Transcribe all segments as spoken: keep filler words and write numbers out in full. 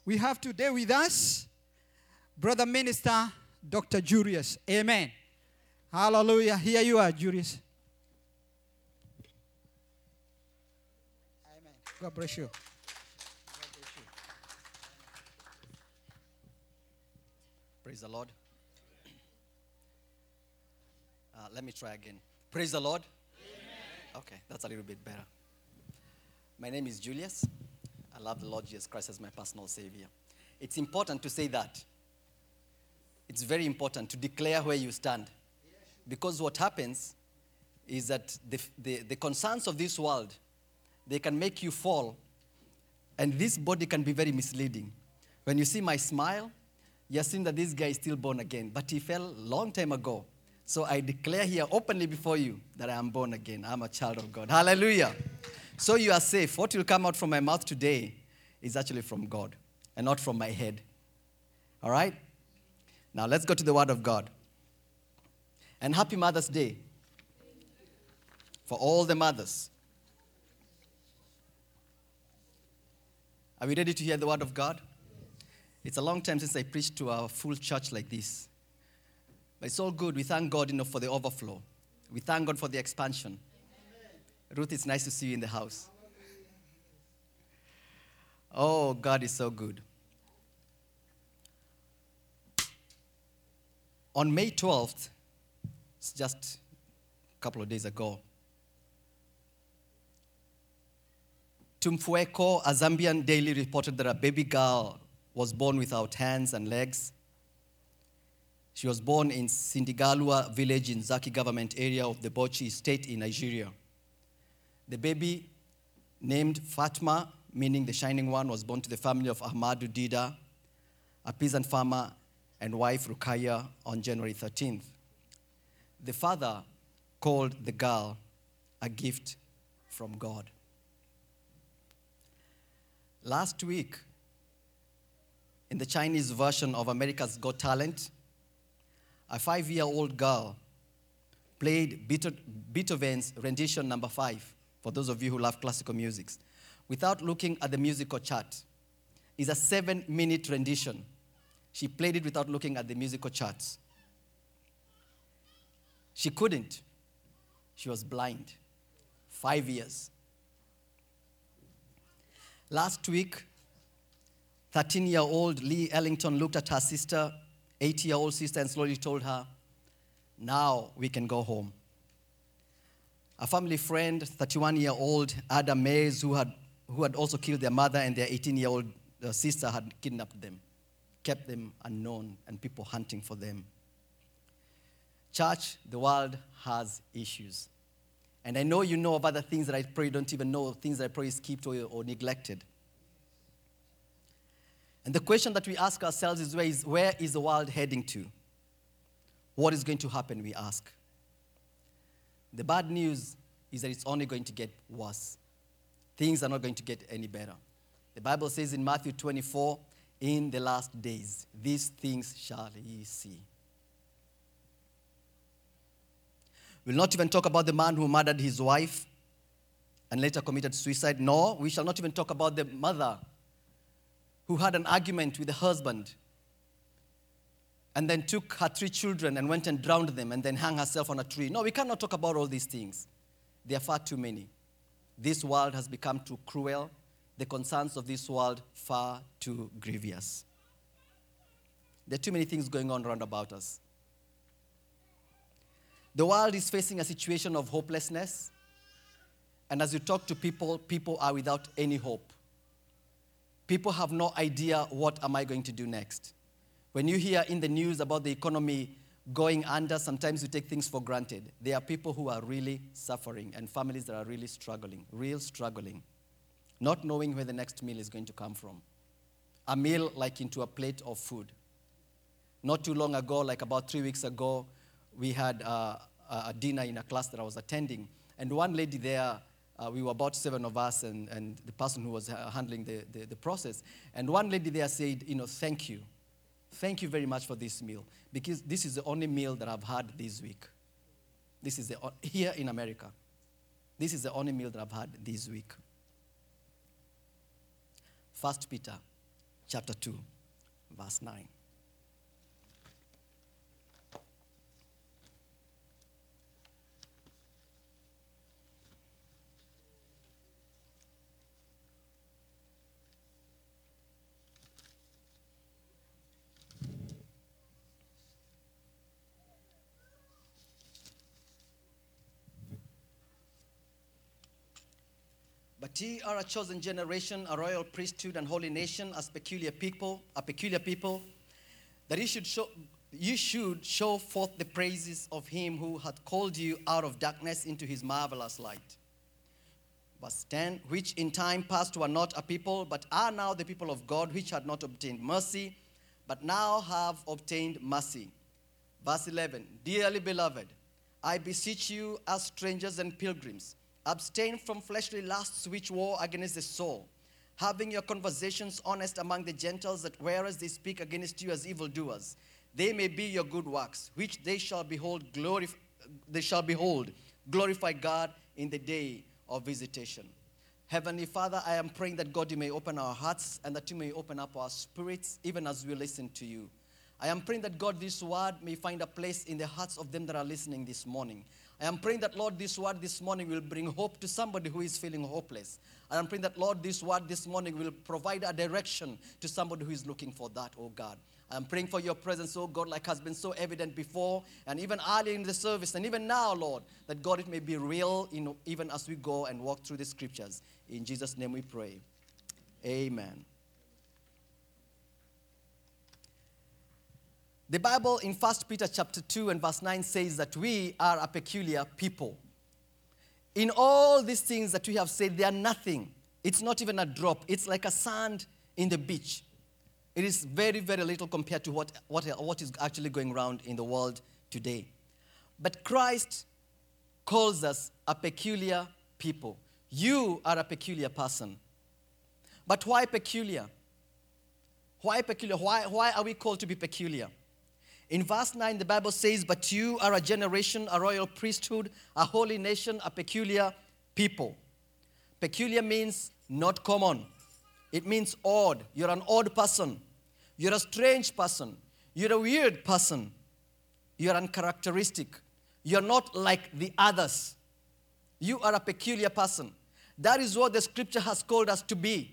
We have today with us Brother Minister Doctor Julius. Amen. Hallelujah. Here you are, Julius. Amen. God bless you. God bless you. Praise the Lord. Uh, let me try again. Praise the Lord. Amen. Okay, that's a little bit better. My name is Julius. I love the Lord Jesus Christ as my personal Savior. It's important to say that. It's very important to declare where you stand. Because what happens is that the, the, the concerns of this world, they can make you fall. And this body can be very misleading. When you see my smile, you assume that this guy is still born again. But he fell a long time ago. So I declare here openly before you that I am born again. I'm a child of God. Hallelujah. So you are safe. What will come out from my mouth today is actually from God and not from my head. All right? Now let's go to the Word of God. And happy Mother's Day for all the mothers. Are we ready to hear the Word of God? It's a long time since I preached to a full church like this. But it's all good. We thank God, you know, for the overflow. We thank God for the expansion. Ruth, it's nice to see you in the house. Oh, God is so good. On May twelfth, it's just a couple of days ago, Tumfueko, a Zambian daily, reported that a baby girl was born without hands and legs. She was born in Sindigalwa village in Zaki government area of the Bauchi state in Nigeria. The baby, named Fatma, meaning the shining one, was born to the family of Ahmadu Dida, a peasant farmer, and wife Rukaya on January thirteenth. The father called the girl a gift from God. Last week, in the Chinese version of America's Got Talent, a five-year-old girl played Beethoven's rendition number five, for those of you who love classical music, without looking at the musical chart. It's a seven-minute rendition. She played it without looking at the musical charts. She couldn't. She was blind. Five years. Last week, thirteen-year-old Lee Ellington looked at her sister, eight-year-old sister, and slowly told her, "Now we can go home." A family friend, thirty-one-year-old Ada Mays, who had, who had also killed their mother and their eighteen-year-old uh, sister, had kidnapped them, kept them unknown, and people hunting for them. Church, the world has issues. And I know you know of other things that I probably don't even know, things that I probably skipped or, or neglected. And the question that we ask ourselves is where, is, where is the world heading to? What is going to happen, we ask. The bad news is that it's only going to get worse. Things are not going to get any better. The Bible says in Matthew twenty-four, in the last days, these things shall ye see. We'll not even talk about the man who murdered his wife and later committed suicide. No, we shall not even talk about the mother who had an argument with the husband and then took her three children and went and drowned them and then hung herself on a tree. No, we cannot talk about all these things. There are far too many. This world has become too cruel. The concerns of this world far too grievous. There are too many things going on around about us. The world is facing a situation of hopelessness. And as you talk to people, people are without any hope. People have no idea, what am I going to do next? When you hear in the news about the economy going under, sometimes you take things for granted. There are people who are really suffering and families that are really struggling, real struggling, not knowing where the next meal is going to come from. A meal like into a plate of food. Not too long ago, like about three weeks ago, we had uh, a dinner in a class that I was attending. And one lady there, uh, we were about seven of us and, and the person who was uh, handling the, the, the process. And one lady there said, you know, thank you. Thank you very much for this meal. Because this is the only meal that I've had this week. This is the, here in America. This is the only meal that I've had this week. First Peter chapter two, verse nine. But ye are a chosen generation, a royal priesthood, and holy nation, as peculiar people, a peculiar people, that ye should show, you should show forth the praises of him who hath called you out of darkness into his marvelous light. Verse ten, which in time past were not a people, but are now the people of God, which had not obtained mercy, but now have obtained mercy. Verse eleven, dearly beloved, I beseech you as strangers and pilgrims, abstain from fleshly lusts which war against the soul, having your conversations honest among the Gentiles, that whereas they speak against you as evildoers, they may be your good works, which they shall behold, glorif- they shall behold, glorify God in the day of visitation. Heavenly Father, I am praying that God, you may open our hearts and that you may open up our spirits, even as we listen to you. I am praying that, God, this word may find a place in the hearts of them that are listening this morning. I am praying that, Lord, this word this morning will bring hope to somebody who is feeling hopeless. I am praying that, Lord, this word this morning will provide a direction to somebody who is looking for that, oh God. I am praying for your presence, oh God, like has been so evident before and even earlier in the service and even now, Lord, that, God, it may be real, you know, even as we go and walk through the scriptures. In Jesus' name we pray. Amen. The Bible in First Peter chapter two and verse nine says that we are a peculiar people. In all these things that we have said, they are nothing. It's not even a drop. It's like a sand in the beach. It is very, very little compared to what, what, what is actually going around in the world today. But Christ calls us a peculiar people. You are a peculiar person. But why peculiar? Why peculiar? Why, why are we called to be peculiar? In verse nine, the Bible says, but you are a generation, a royal priesthood, a holy nation, a peculiar people. Peculiar means not common. It means odd. You're an odd person. You're a strange person. You're a weird person. You're uncharacteristic. You're not like the others. You are a peculiar person. That is what the scripture has called us to be.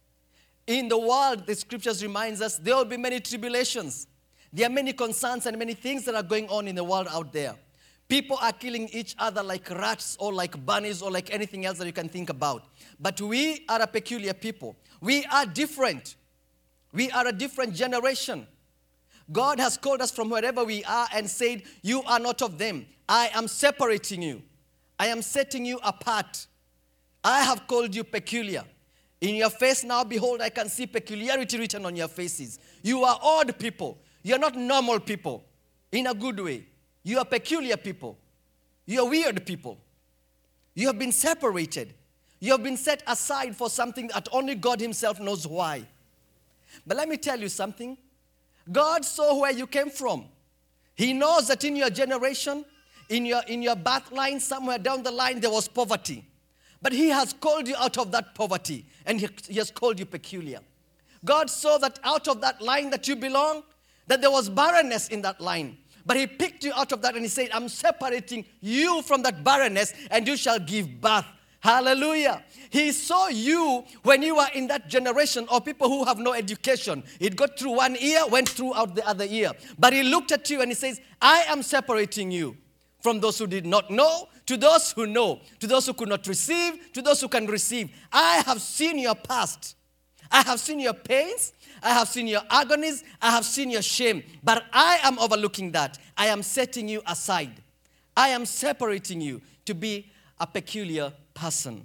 In the world, the scriptures reminds us there will be many tribulations. There are many concerns and many things that are going on in the world out there. People are killing each other like rats or like bunnies or like anything else that you can think about. But we are a peculiar people. We are different. We are a different generation. God has called us from wherever we are and said, you are not of them. I am separating you. I am setting you apart. I have called you peculiar. In your face now, behold, I can see peculiarity written on your faces. You are odd people. You are not normal people in a good way. You are peculiar people. You are weird people. You have been separated. You have been set aside for something that only God himself knows why. But let me tell you something. God saw where you came from. He knows that in your generation, in your, in your birth line, somewhere down the line, there was poverty. But he has called you out of that poverty, and he, he has called you peculiar. God saw that out of that line that you belong, that there was barrenness in that line. But he picked you out of that and he said, I'm separating you from that barrenness and you shall give birth. Hallelujah. He saw you when you were in that generation of people who have no education. It got through one ear, went through out the other ear. But he looked at you and he says, I am separating you from those who did not know, to those who know, to those who could not receive, to those who can receive. I have seen your past. I have seen your pains. I have seen your agonies. I have seen your shame. But I am overlooking that. I am setting you aside. I am separating you to be a peculiar person.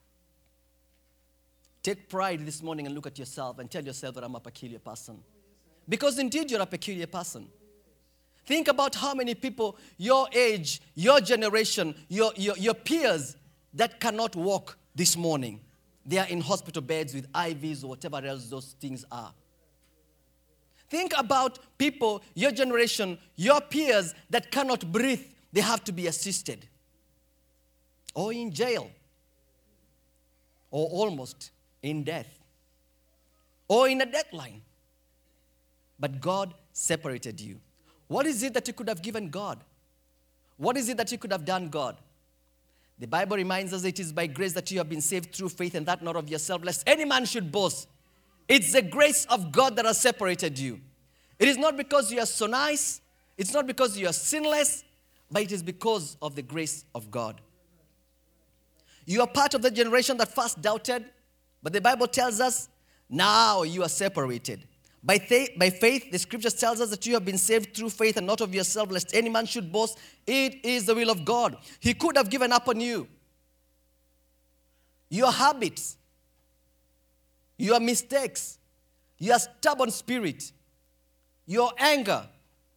Take pride this morning and look at yourself and tell yourself that I'm a peculiar person. Because indeed you're a peculiar person. Think about how many people your age, your generation, your, your, your peers that cannot walk this morning. They are in hospital beds with I Vs or whatever else those things are. Think about people, your generation, your peers that cannot breathe. They have to be assisted. Or in jail. Or almost in death. or in a deadline. But God separated you. What is it that you could have given God? What is it that you could have done, God? The Bible reminds us it is by grace that you have been saved through faith, and that not of yourself, lest any man should boast. It's the grace of God that has separated you. It is not because you are so nice. It's not because you are sinless, but it is because of the grace of God. You are part of the generation that first doubted, but the Bible tells us now you are separated. By, th- by faith, the scriptures tells us that you have been saved through faith and not of yourself, lest any man should boast. It is the will of God. He could have given up on you. Your habits, your mistakes, your stubborn spirit, your anger.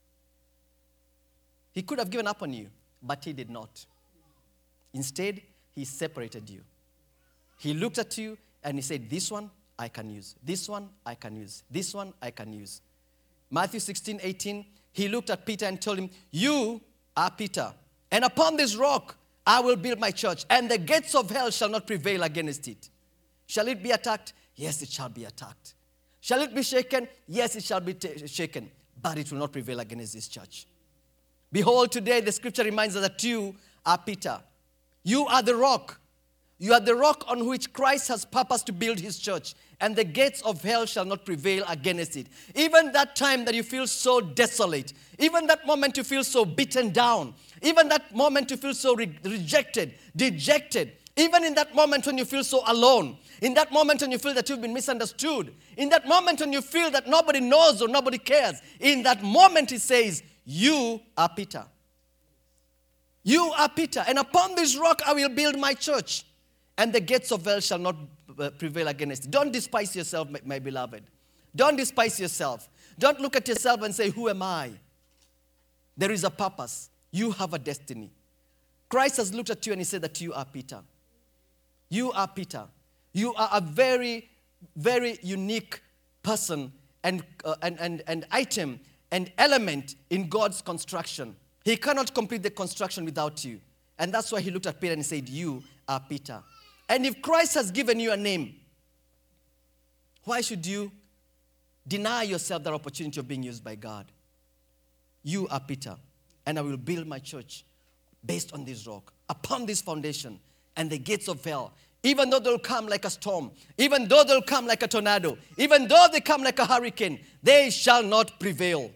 He could have given up on you, but he did not. Instead, he separated you. He looked at you and he said, this one I can use. This one I can use. This one I can use. Matthew sixteen, eighteen, he looked at Peter and told him, you are Peter, and upon this rock I will build my church, and the gates of hell shall not prevail against it. Shall it be attacked? Yes, it shall be attacked. Shall it be shaken? Yes, it shall be t- shaken, but it will not prevail against this church. Behold, today the scripture reminds us that you are Peter. You are the rock. You are the rock on which Christ has purposed to build his church, and the gates of hell shall not prevail against it. Even that time that you feel so desolate, even that moment you feel so beaten down, even that moment you feel so re- rejected, dejected, even in that moment when you feel so alone, in that moment when you feel that you've been misunderstood, in that moment when you feel that nobody knows or nobody cares, in that moment he says, you are Peter. You are Peter, and upon this rock I will build my church, and the gates of hell shall not prevail against it. Don't despise yourself, my, my beloved. Don't despise yourself. Don't look at yourself and say, who am I? There is a purpose. You have a destiny. Christ has looked at you and he said that you are Peter. You are Peter. You are a very, very unique person and, uh, and, and, and item and element in God's construction. He cannot complete the construction without you. And that's why he looked at Peter and he said, you are Peter. And if Christ has given you a name, why should you deny yourself that opportunity of being used by God? You are Peter, and I will build my church based on this rock, upon this foundation, and the gates of hell, even though they'll come like a storm, even though they'll come like a tornado, even though they come like a hurricane, they shall not prevail.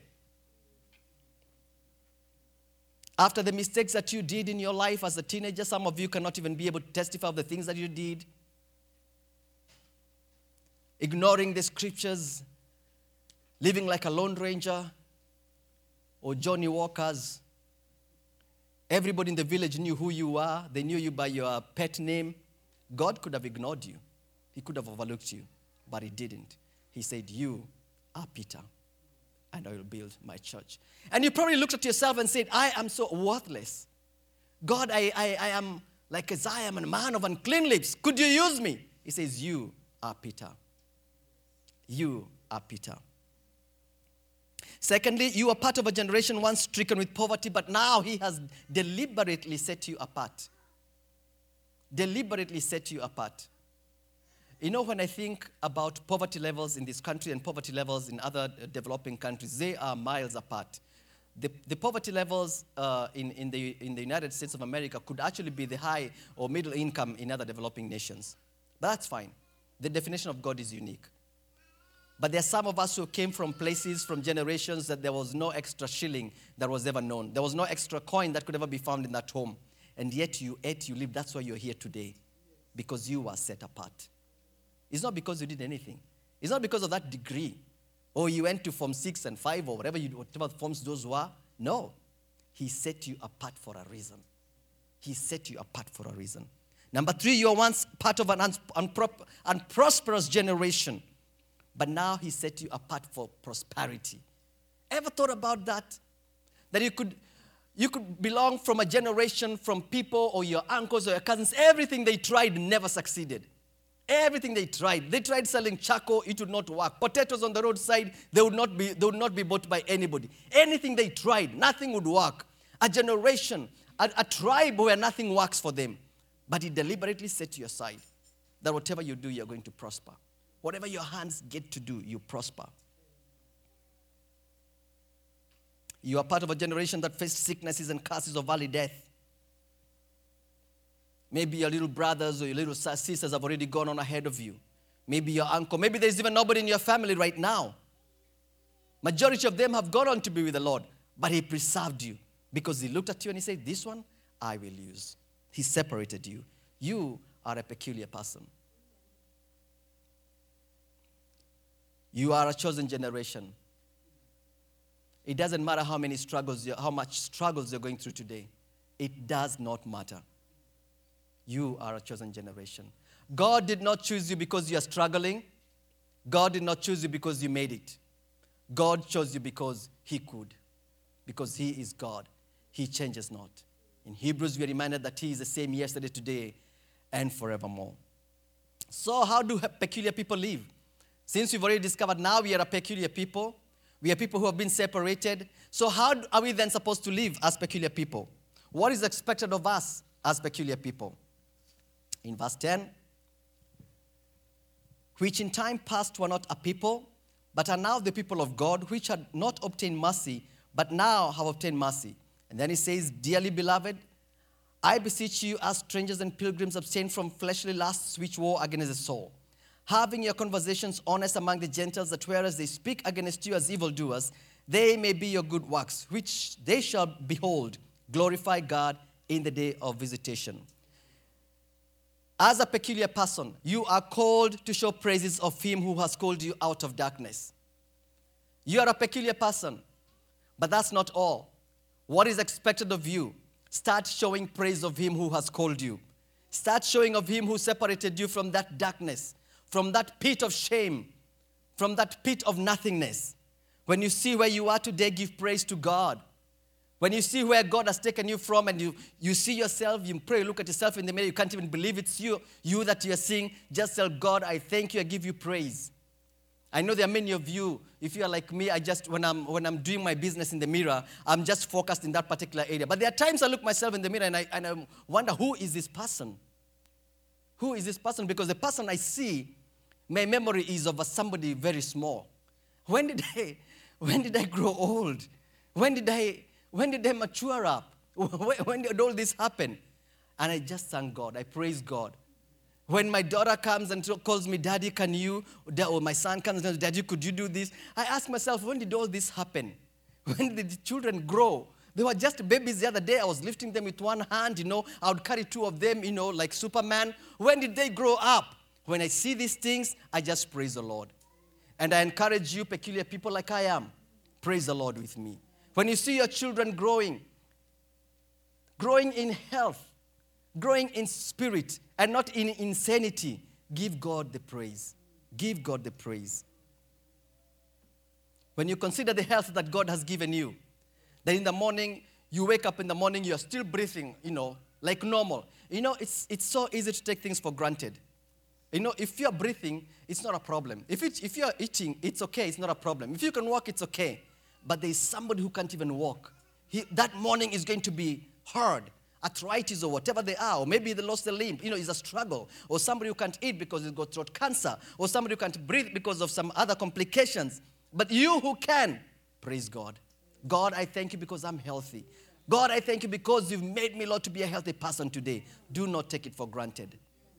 After the mistakes that you did in your life as a teenager, some of you cannot even be able to testify of the things that you did. Ignoring the scriptures, living like a lone ranger or Johnny Walkers. Everybody in the village knew who you are. They knew you by your pet name. God could have ignored you. He could have overlooked you, but he didn't. He said, you are Peter, and I will build my church. And you probably looked at yourself and said, I am so worthless. God, I, I, I am like Isaiah, I'm a man of unclean lips. Could you use me? He says, you are Peter. You are Peter. Secondly, you are part of a generation once stricken with poverty, but now he has deliberately set you apart. Deliberately set you apart. You know, when I think about poverty levels in this country and poverty levels in other developing countries, they are miles apart. The, the poverty levels uh, in, in, the, in the United States of America could actually be the high or middle income in other developing nations. But that's fine. The definition of God is unique. But there are some of us who came from places, from generations that there was no extra shilling that was ever known. There was no extra coin that could ever be found in that home. And yet you ate, you lived. That's why you're here today. Because you were set apart. It's not because you did anything. It's not because of that degree. Or you went to Form six and five or whatever, you, whatever forms those were. No. He set you apart for a reason. He set you apart for a reason. Number three, you are once part of an unpro- unprosperous generation. But now he set you apart for prosperity. Ever thought about that? That you could, you could belong from a generation, from people or your uncles or your cousins. Everything they tried never succeeded. Everything they tried. They tried selling charcoal, it would not work. Potatoes on the roadside, they would not be, they would not be bought by anybody. Anything they tried, nothing would work. A generation, a, a tribe where nothing works for them. But he deliberately set you aside that whatever you do, you're going to prosper. Whatever your hands get to do, you prosper. You are part of a generation that faced sicknesses and curses of early death. Maybe your little brothers or your little sisters have already gone on ahead of you. Maybe your uncle. Maybe there's even nobody in your family right now. Majority of them have gone on to be with the Lord. But he preserved you because he looked at you and he said, this one I will use. He separated you. You are a peculiar person. You are a chosen generation. It doesn't matter how many struggles, how much struggles you're going through today. It does not matter. You are a chosen generation. God did not choose you because you are struggling. God did not choose you because you made it. God chose you because he could. Because he is God. He changes not. In Hebrews, we are reminded that he is the same yesterday, today, and forevermore. So how do peculiar people live? Since we've already discovered now we are a peculiar people, we are people who have been separated. So how are we then supposed to live as peculiar people? What is expected of us as peculiar people? In verse ten, which in time past were not a people, but are now the people of God, which had not obtained mercy, but now have obtained mercy. And then he says, dearly beloved, I beseech you as strangers and pilgrims abstain from fleshly lusts which war against the soul, having your conversations honest among the Gentiles, that whereas they speak against you as evildoers, they may be your good works, which they shall behold, glorify God in the day of visitation. As a peculiar person, you are called to show praises of him who has called you out of darkness. You are a peculiar person, but that's not all. What is expected of you? Start showing praise of him who has called you. Start showing of him who separated you from that darkness, from that pit of shame, from that pit of nothingness. When you see where you are today, give praise to God. When you see where God has taken you from and you, you see yourself, you pray, look at yourself in the mirror, you can't even believe it's you, you that you're seeing, just tell God, I thank you, I give you praise. I know there are many of you, if you are like me, I just, when I'm, when I'm doing my business in the mirror, I'm just focused in that particular area. But there are times I look myself in the mirror and I, and I wonder, who is this person? Who is this person? Because the person I see, my memory is of a somebody very small. When did I, when did I grow old? When did I... When did they mature up? When did all this happen? And I just thank God. I praise God. When my daughter comes and calls me, Daddy, can you? Or my son comes and says, Daddy, could you do this? I ask myself, when did all this happen? When did the children grow? They were just babies the other day. I was lifting them with one hand, you know. I would carry two of them, you know, like Superman. When did they grow up? When I see these things, I just praise the Lord. And I encourage you, peculiar people like I am, praise the Lord with me. When you see your children growing, growing in health, growing in spirit, and not in insanity, give God the praise. Give God the praise. When you consider the health that God has given you, that in the morning, you wake up in the morning, you're still breathing, you know, like normal. You know, it's, it's so easy to take things for granted. You know, if you're breathing, it's not a problem. If, it, if you're eating, it's okay, it's not a problem. If you can walk, it's okay. But there is somebody who can't even walk. He, that morning is going to be hard. Arthritis or whatever they are. Or maybe they lost a limb. You know, it's a struggle. Or somebody who can't eat because he's got throat cancer. Or somebody who can't breathe because of some other complications. But you who can, praise God. God, I thank you because I'm healthy. God, I thank you because you've made me, Lord, to be a healthy person today. Do not take it for granted.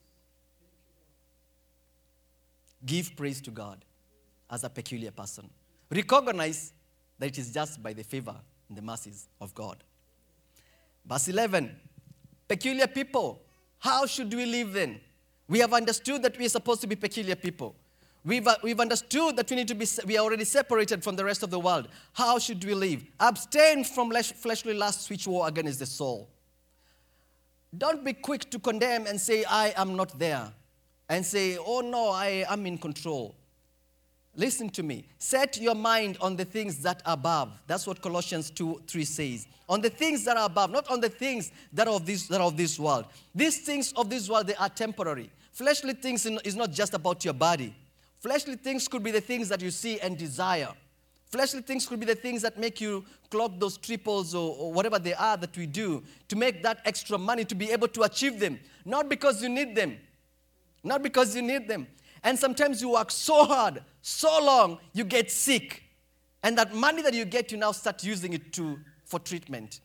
Give praise to God as a peculiar person. Recognize that it is just by the favor and the mercies of God. Verse eleven, peculiar people. How should we live then? We have understood that we are supposed to be peculiar people. We've, uh, we've understood that we need to be, we are already separated from the rest of the world. How should we live? Abstain from fleshly lusts which war against the soul. Don't be quick to condemn and say, I am not there. And say, oh no, I am in control. Listen to me. Set your mind on the things that are above. That's what Colossians two three says. On the things that are above, not on the things that are of this, that are of this world. These things of this world, they are temporary. Fleshly things is not just about your body. Fleshly things could be the things that you see and desire. Fleshly things could be the things that make you clock those triples or, or whatever they are that we do to make that extra money to be able to achieve them. Not because you need them. Not because you need them. And sometimes you work so hard, so long, you get sick. And that money that you get, you now start using it to, for treatment.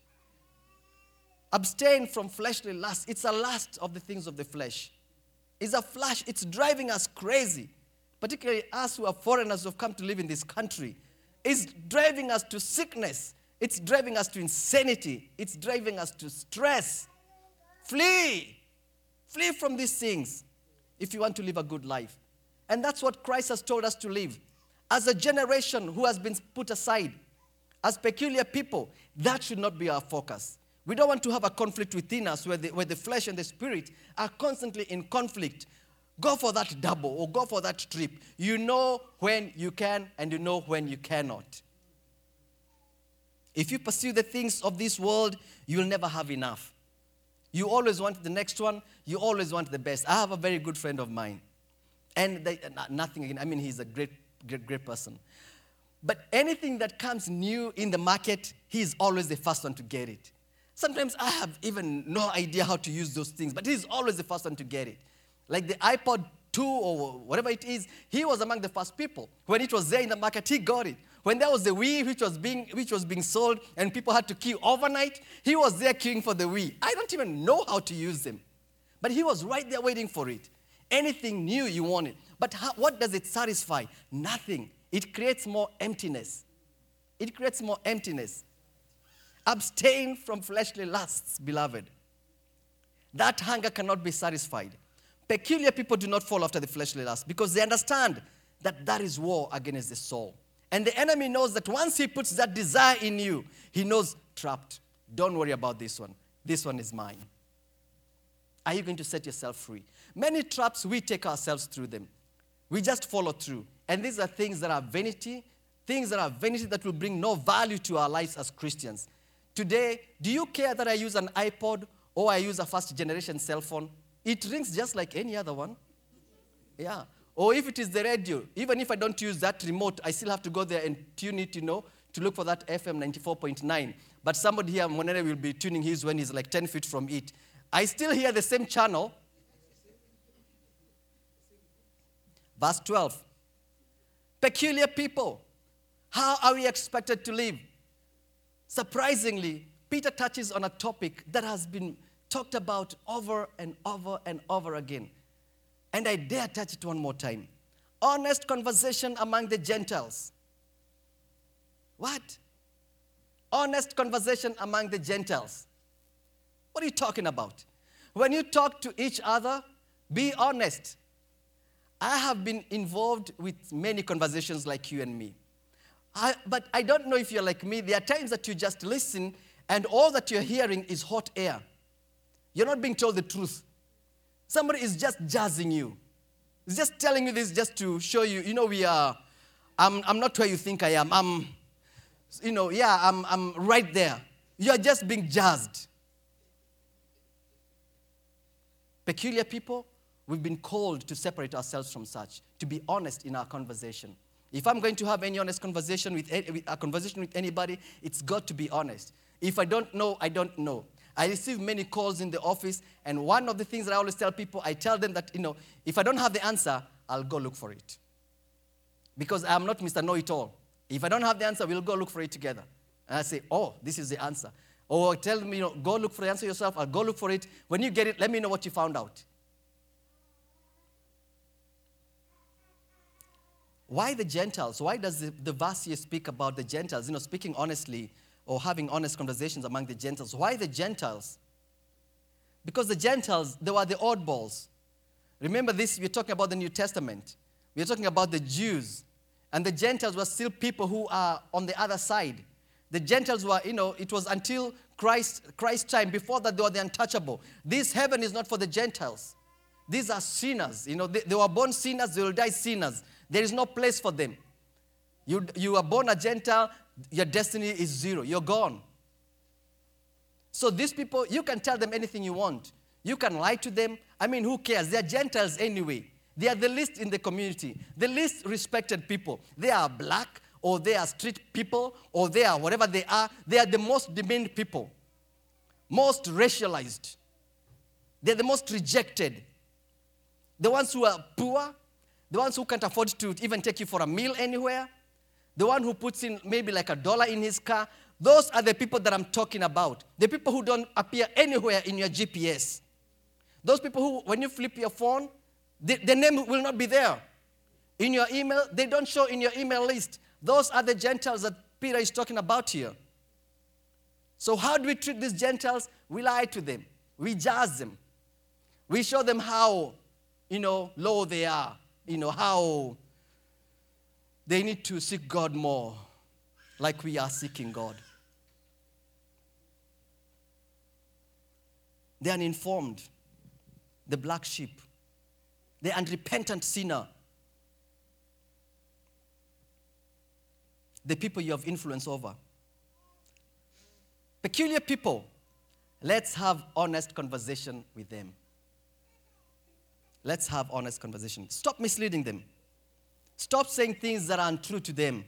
Abstain from fleshly lust. It's a lust of the things of the flesh. It's a flash. It's driving us crazy. Particularly us who are foreigners who have come to live in this country. It's driving us to sickness. It's driving us to insanity. It's driving us to stress. Flee. Flee from these things if you want to live a good life. And that's what Christ has told us to live. As a generation who has been put aside, as peculiar people, that should not be our focus. We don't want to have a conflict within us where the, where the flesh and the spirit are constantly in conflict. Go for that double or go for that trip. You know when you can and you know when you cannot. If you pursue the things of this world, you will never have enough. You always want the next one. You always want the best. I have a very good friend of mine. And they, nothing again. I mean, he's a great, great, great person. But anything that comes new in the market, he's always the first one to get it. Sometimes I have even no idea how to use those things, but he's always the first one to get it. Like the iPod two or whatever it is, he was among the first people. When it was there in the market, he got it. When there was the Wii which was being, which was being sold and people had to queue overnight, he was there queuing for the Wii. I don't even know how to use them. But he was right there waiting for it. Anything new, you want it. But how, what does it satisfy? Nothing. It creates more emptiness. It creates more emptiness. Abstain from fleshly lusts, beloved. That hunger cannot be satisfied. Peculiar people do not fall after the fleshly lust because they understand that that is war against the soul. And the enemy knows that once he puts that desire in you, he knows, trapped. Don't worry about this one. This one is mine. Are you going to set yourself free? Many traps, we take ourselves through them. We just follow through. And these are things that are vanity, things that are vanity that will bring no value to our lives as Christians. Today, do you care that I use an iPod or I use a first generation cell phone? It rings just like any other one. Yeah. Or if it is the radio, even if I don't use that remote, I still have to go there and tune it, you know, to look for that F M ninety-four point nine. But somebody here, Monere, will be tuning his when he's like ten feet from it. I still hear the same channel. Verse twelve. Peculiar people. How are we expected to live? Surprisingly, Peter touches on a topic that has been talked about over and over and over again. And I dare touch it one more time. Honest conversation among the Gentiles. What? Honest conversation among the Gentiles. What are you talking about? When you talk to each other, be honest. I have been involved with many conversations like you and me. I, but I don't know if you're like me. There are times that you just listen and all that you're hearing is hot air. You're not being told the truth. Somebody is just jazzing you. It's just telling you this just to show you, you know, we are, I'm, I'm not where you think I am. I'm, you know, yeah, I'm, I'm right there. You're just being jazzed. Peculiar people, we've been called to separate ourselves from such, to be honest in our conversation. If I'm going to have any honest conversation with, with a conversation with anybody, it's got to be honest. If I don't know, I don't know. I receive many calls in the office, and one of the things that I always tell people, I tell them that, you know, if I don't have the answer, I'll go look for it. Because I'm not Mister Know-it-all. If I don't have the answer, we'll go look for it together. And I say, oh, this is the answer. Or tell me, you know, go look for the answer yourself. I'll go look for it. When you get it, let me know what you found out. Why the Gentiles? Why does the, the verse here speak about the Gentiles? You know, speaking honestly or having honest conversations among the Gentiles. Why the Gentiles? Because the Gentiles, they were the oddballs. Remember this, we're talking about the New Testament. We're talking about the Jews. And the Gentiles were still people who are on the other side. The Gentiles were, you know, it was until Christ, Christ's time. Before that, they were the untouchable. This heaven is not for the Gentiles. These are sinners. You know, they, they were born sinners, they will die sinners. There is no place for them. You, you are born a Gentile, your destiny is zero. You're gone. So these people, you can tell them anything you want. You can lie to them. I mean, who cares? They're Gentiles anyway. They are the least in the community, the least respected people. They are black, or they are street people, or they are whatever they are. They are the most demeaned people, most racialized. They're the most rejected. The ones who are poor, the ones who can't afford to even take you for a meal anywhere, the one who puts in maybe like a dollar in his car. Those are the people that I'm talking about. The people who don't appear anywhere in your G P S. Those people who, when you flip your phone, the, the name will not be there. In your email, they don't show in your email list. Those are the Gentiles that Peter is talking about here. So how do we treat these Gentiles? We lie to them. We judge them. We show them how, you know, low they are. You know, how they need to seek God more, like we are seeking God. The uninformed, the black sheep, the unrepentant sinner, the people you have influence over. Peculiar people, let's have honest conversation with them. Let's have honest conversation. Stop misleading them. Stop saying things that are untrue to them.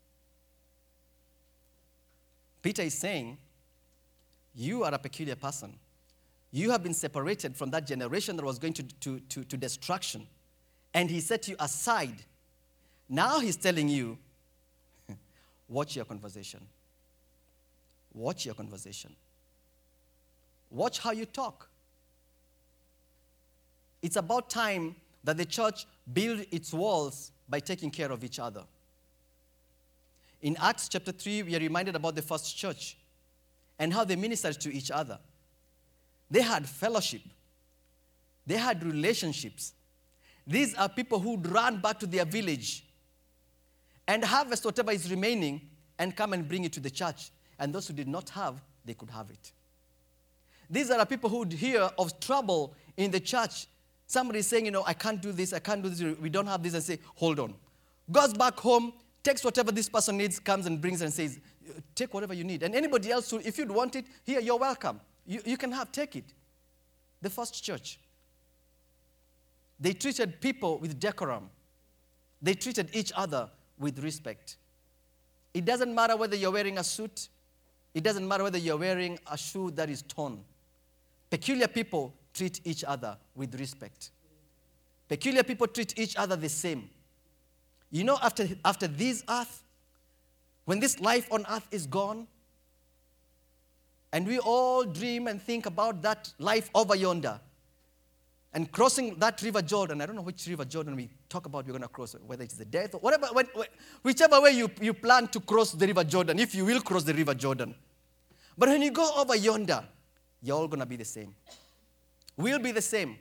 Peter is saying, you are a peculiar person. You have been separated from that generation that was going to, to, to, to destruction. And he set you aside. Now he's telling you, watch your conversation. Watch your conversation. Watch how you talk. It's about time that the church build its walls by taking care of each other. In Acts chapter three, we are reminded about the first church and how they ministered to each other. They had fellowship. They had relationships. These are people who would run back to their village and harvest whatever is remaining and come and bring it to the church. And those who did not have, they could have it. These are the people who would hear of trouble in the church. Somebody is saying, you know, I can't do this, I can't do this, we don't have this, and say, hold on. Goes back home, takes whatever this person needs, comes and brings and says, take whatever you need. And anybody else, who, if you'd want it, here, you're welcome. You, you can have, take it. The first church. They treated people with decorum. They treated each other with respect. It doesn't matter whether you're wearing a suit. It doesn't matter whether you're wearing a shoe that is torn. Peculiar people treat each other with respect. Peculiar people treat each other the same. You know, after, after this earth, when this life on earth is gone, and we all dream and think about that life over yonder, and crossing that river Jordan. I don't know which river Jordan we talk about we're going to cross, whether it's the death or whatever, when, whichever way you, you plan to cross the river Jordan, if you will cross the river Jordan. But when you go over yonder, you're all going to be the same. We'll be the same.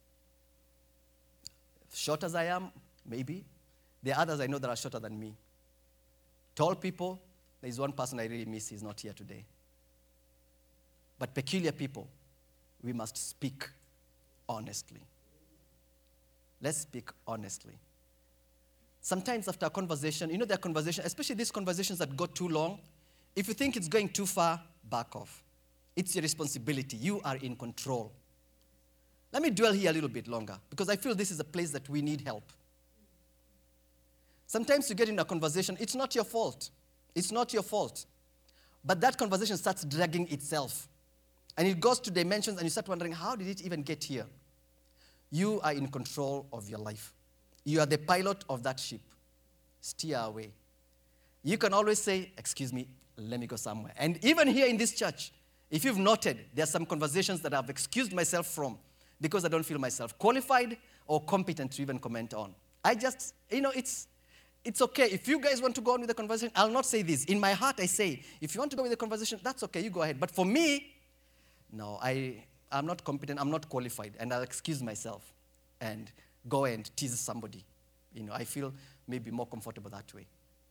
Short as I am, maybe. There are others I know that are shorter than me. Tall people, there is one person I really miss. He's not here today. But peculiar people, we must speak honestly. Let's speak honestly. Sometimes after a conversation, you know there are conversations, especially these conversations that go too long. If you think it's going too far, back off. It's your responsibility. You are in control. Let me dwell here a little bit longer because I feel this is a place that we need help. Sometimes you get in a conversation, it's not your fault. It's not your fault. But that conversation starts dragging itself. And it goes to dimensions and you start wondering, how did it even get here? You are in control of your life. You are the pilot of that ship. Steer away. You can always say, excuse me, let me go somewhere. And even here in this church, if you've noted, there are some conversations that I've excused myself from because I don't feel myself qualified or competent to even comment on. I just, you know, it's it's okay. If you guys want to go on with the conversation, I'll not say this. In my heart, I say, if you want to go with the conversation, that's okay, you go ahead. But for me, no, I, I'm not competent, I'm not qualified, and I'll excuse myself and go and tease somebody. You know, I feel maybe more comfortable that way.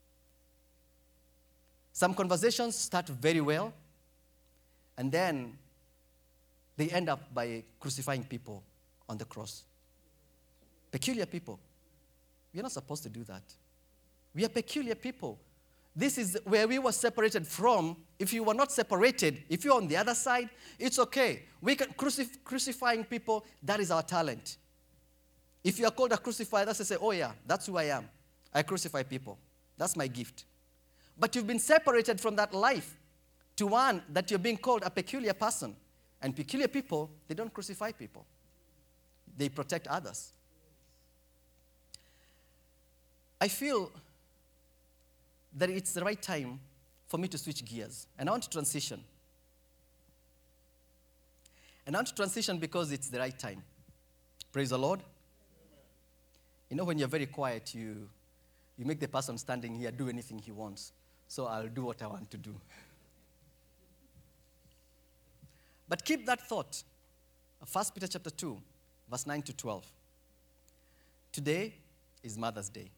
Some conversations start very well, and then they end up by crucifying people on the cross. Peculiar people. We are not supposed to do that. We are peculiar people. This is where we were separated from. If you were not separated, if you're on the other side, it's okay. We can crucif- crucifying people, that is our talent. If you are called a crucifier, that's to say, oh yeah, that's who I am. I crucify people. That's my gift. But you've been separated from that life to one that you're being called a peculiar person. And peculiar people, they don't crucify people. They protect others. I feel that it's the right time for me to switch gears. And I want to transition. And I want to transition because it's the right time. Praise the Lord. You know, when you're very quiet, you, you make the person standing here do anything he wants. So I'll do what I want to do. But keep that thought. First Peter chapter two, verse nine to twelve. Today is Mother's Day.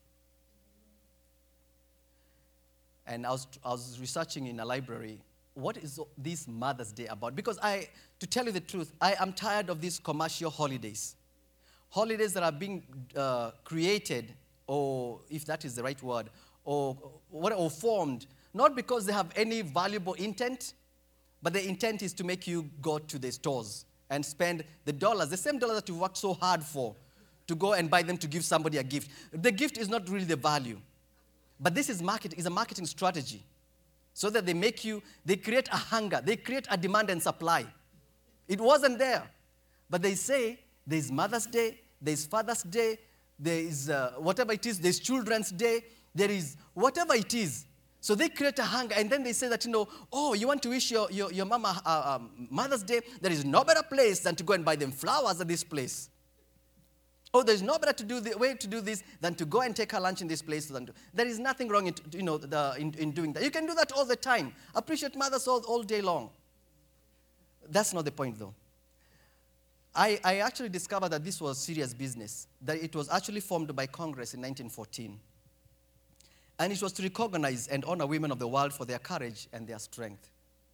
And I was, I was researching in a library, what is this Mother's Day about? Because I, to tell you the truth, I am tired of these commercial holidays. Holidays that are being uh, created, or if that is the right word, or, or, or formed, not because they have any valuable intent, but the intent is to make you go to the stores and spend the dollars, the same dollars that you worked so hard for, to go and buy them to give somebody a gift. The gift is not really the value. But this is market, is a marketing strategy. So that they make you, they create a hunger, they create a demand and supply. It wasn't there. But they say, there's Mother's Day, there's Father's Day, there is uh, whatever it is, there's Children's Day, there is whatever it is. So they create a hunger, and then they say that, you know, oh, you want to wish your, your, your mama uh, um, Mother's Day? There is no better place than to go and buy them flowers at this place. Oh, there's no better to do the way to do this than to go and take her lunch in this place. Than to, there is nothing wrong in, you know, the, in, in doing that. You can do that all the time. Appreciate mothers all, all day long. That's not the point, though. I, I actually discovered that this was serious business, that it was actually formed by Congress in nineteen fourteen. And it was to recognize and honor women of the world for their courage and their strength.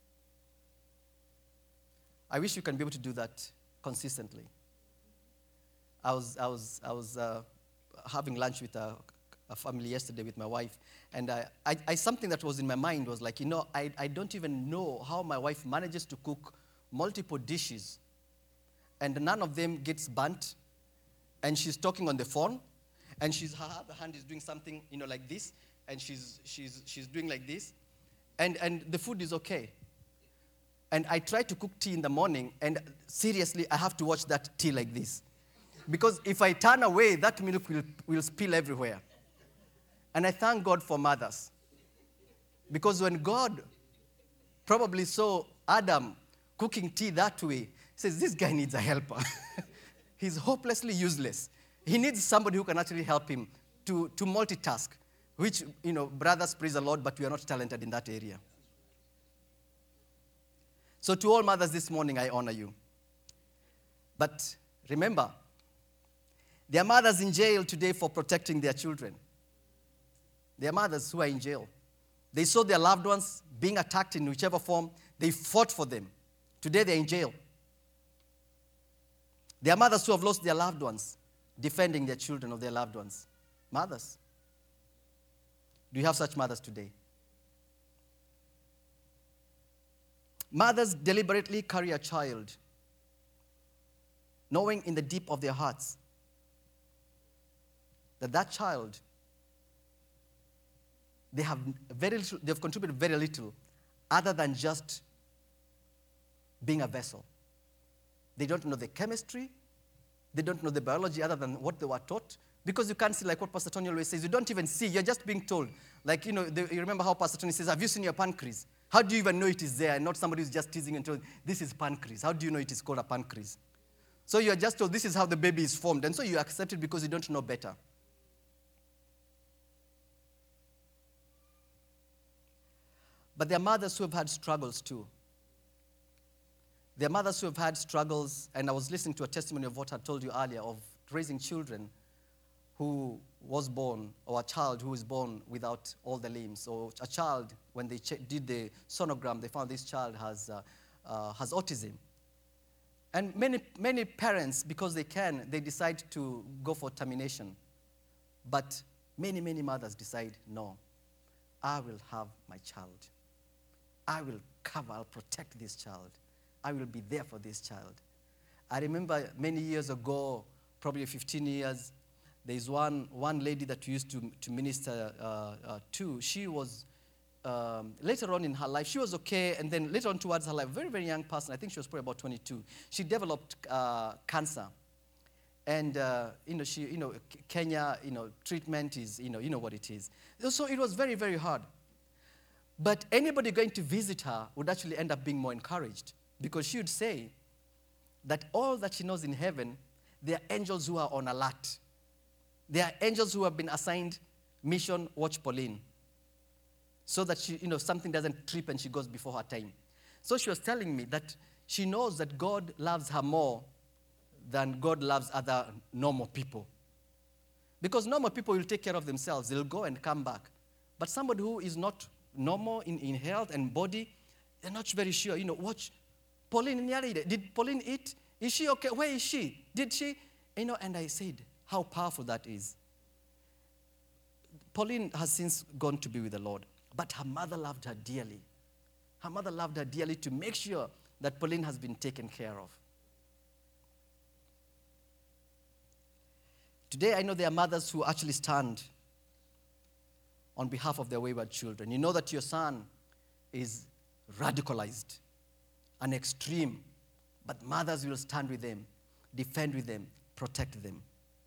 I wish you can be able to do that consistently. I was, I was, I was uh, having lunch with a, a family yesterday with my wife, and I, I, I, something that was in my mind was like, you know, I, I don't even know how my wife manages to cook multiple dishes, and none of them gets burnt, and she's talking on the phone, and she's, her other hand is doing something, you know, like this, and she's, she's, she's doing like this, and, and the food is okay. And I try to cook tea in the morning, and seriously, I have to watch that tea like this. Because if I turn away, that milk will, will spill everywhere. And I thank God for mothers. Because when God probably saw Adam cooking tea that way, he says, this guy needs a helper. He's hopelessly useless. He needs somebody who can actually help him to, to multitask, which, you know, brothers, praise the Lord, but we are not talented in that area. So to all mothers this morning, I honor you. But remember, there are mothers in jail today for protecting their children. There are mothers who are in jail. They saw their loved ones being attacked in whichever form. They fought for them. Today they're in jail. There are mothers who have lost their loved ones defending their children or their loved ones. Mothers. Do you have such mothers today? Mothers deliberately carry a child, knowing in the deep of their hearts that that child, they have very little, they've contributed very little other than just being a vessel. They don't know the chemistry. They don't know the biology other than what they were taught. Because you can't see, like what Pastor Tony always says, you don't even see, you're just being told. Like, you know, the, you remember how Pastor Tony says, have you seen your pancreas? How do you even know it is there and not somebody who's just teasing and telling, this is pancreas? How do you know it is called a pancreas? So you're just told this is how the baby is formed. And so you accept it because you don't know better. But there are mothers who have had struggles too. There are mothers who have had struggles, and I was listening to a testimony of what I told you earlier of raising children who was born, or a child who was born without all the limbs, or a child, when they che- did the sonogram, they found this child has, uh, uh, has autism. And many, many parents, because they can, they decide to go for termination. But many, many mothers decide, no, I will have my child. I will cover, I'll protect this child. I will be there for this child. I remember many years ago, probably fifteen years, there's one, one lady that we used to, to minister uh, uh, to. She was, um, later on in her life, she was okay, and then later on towards her life, very, very young person, I think she was probably about twenty-two, she developed uh, cancer. And, uh, you know, she, you know, K- Kenya, you know, treatment is, you know, you know what it is. So it was very, very hard. But anybody going to visit her would actually end up being more encouraged because she would say that all that she knows in heaven, there are angels who are on alert. There are angels who have been assigned mission, watch Pauline, so that she, you know, something doesn't trip and she goes before her time. So she was telling me that she knows that God loves her more than God loves other normal people. Because normal people will take care of themselves. They'll go and come back. But somebody who is not normal in, in health and body, they're not very sure. You know, watch Pauline Nyaride. Did Pauline eat? Is she okay? Where is she? Did she? You know, and I said how powerful that is. Pauline has since gone to be with the Lord. But her mother loved her dearly. Her mother loved her dearly to make sure that Pauline has been taken care of. Today, I know there are mothers who actually stand on behalf of their wayward children. You know that your son is radicalized and extreme, but mothers will stand with them, defend with them, protect them.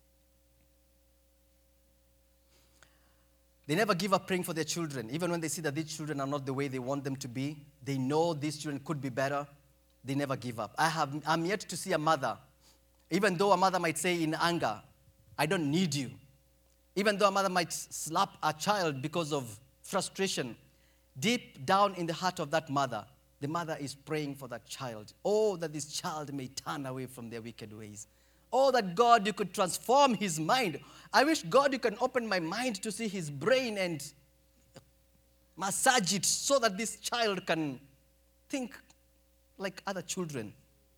They never give up praying for their children. Even when they see that these children are not the way they want them to be, they know these children could be better, they never give up. I have, I'm yet to see a mother, even though a mother might say in anger, I don't need you. Even though a mother might slap a child because of frustration, deep down in the heart of that mother, the mother is praying for that child. Oh, that this child may turn away from their wicked ways. Oh, that God, you could transform his mind. I wish, God, you can open my mind to see his brain and massage it so that this child can think like other children.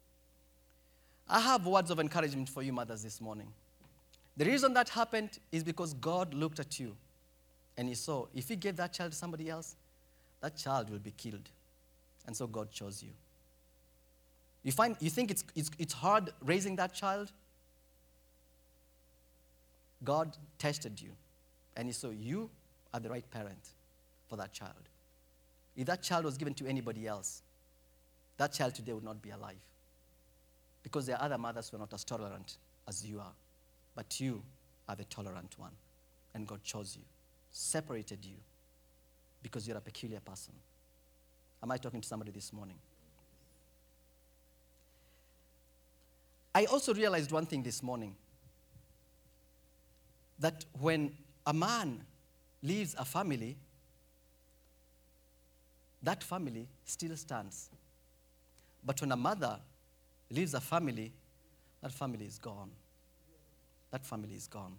I have words of encouragement for you mothers this morning. The reason that happened is because God looked at you and he saw, if he gave that child to somebody else, that child will be killed. And so God chose you. You find, you think it's, it's, it's hard raising that child? God tested you and he saw you are the right parent for that child. If that child was given to anybody else, that child today would not be alive. Because there are other mothers who are not as tolerant as you are. But you are the tolerant one. And God chose you, separated you, because you're a peculiar person. Am I talking to somebody this morning? I also realized one thing this morning, that when a man leaves a family, that family still stands. But when a mother leaves a family, that family is gone. That family is gone.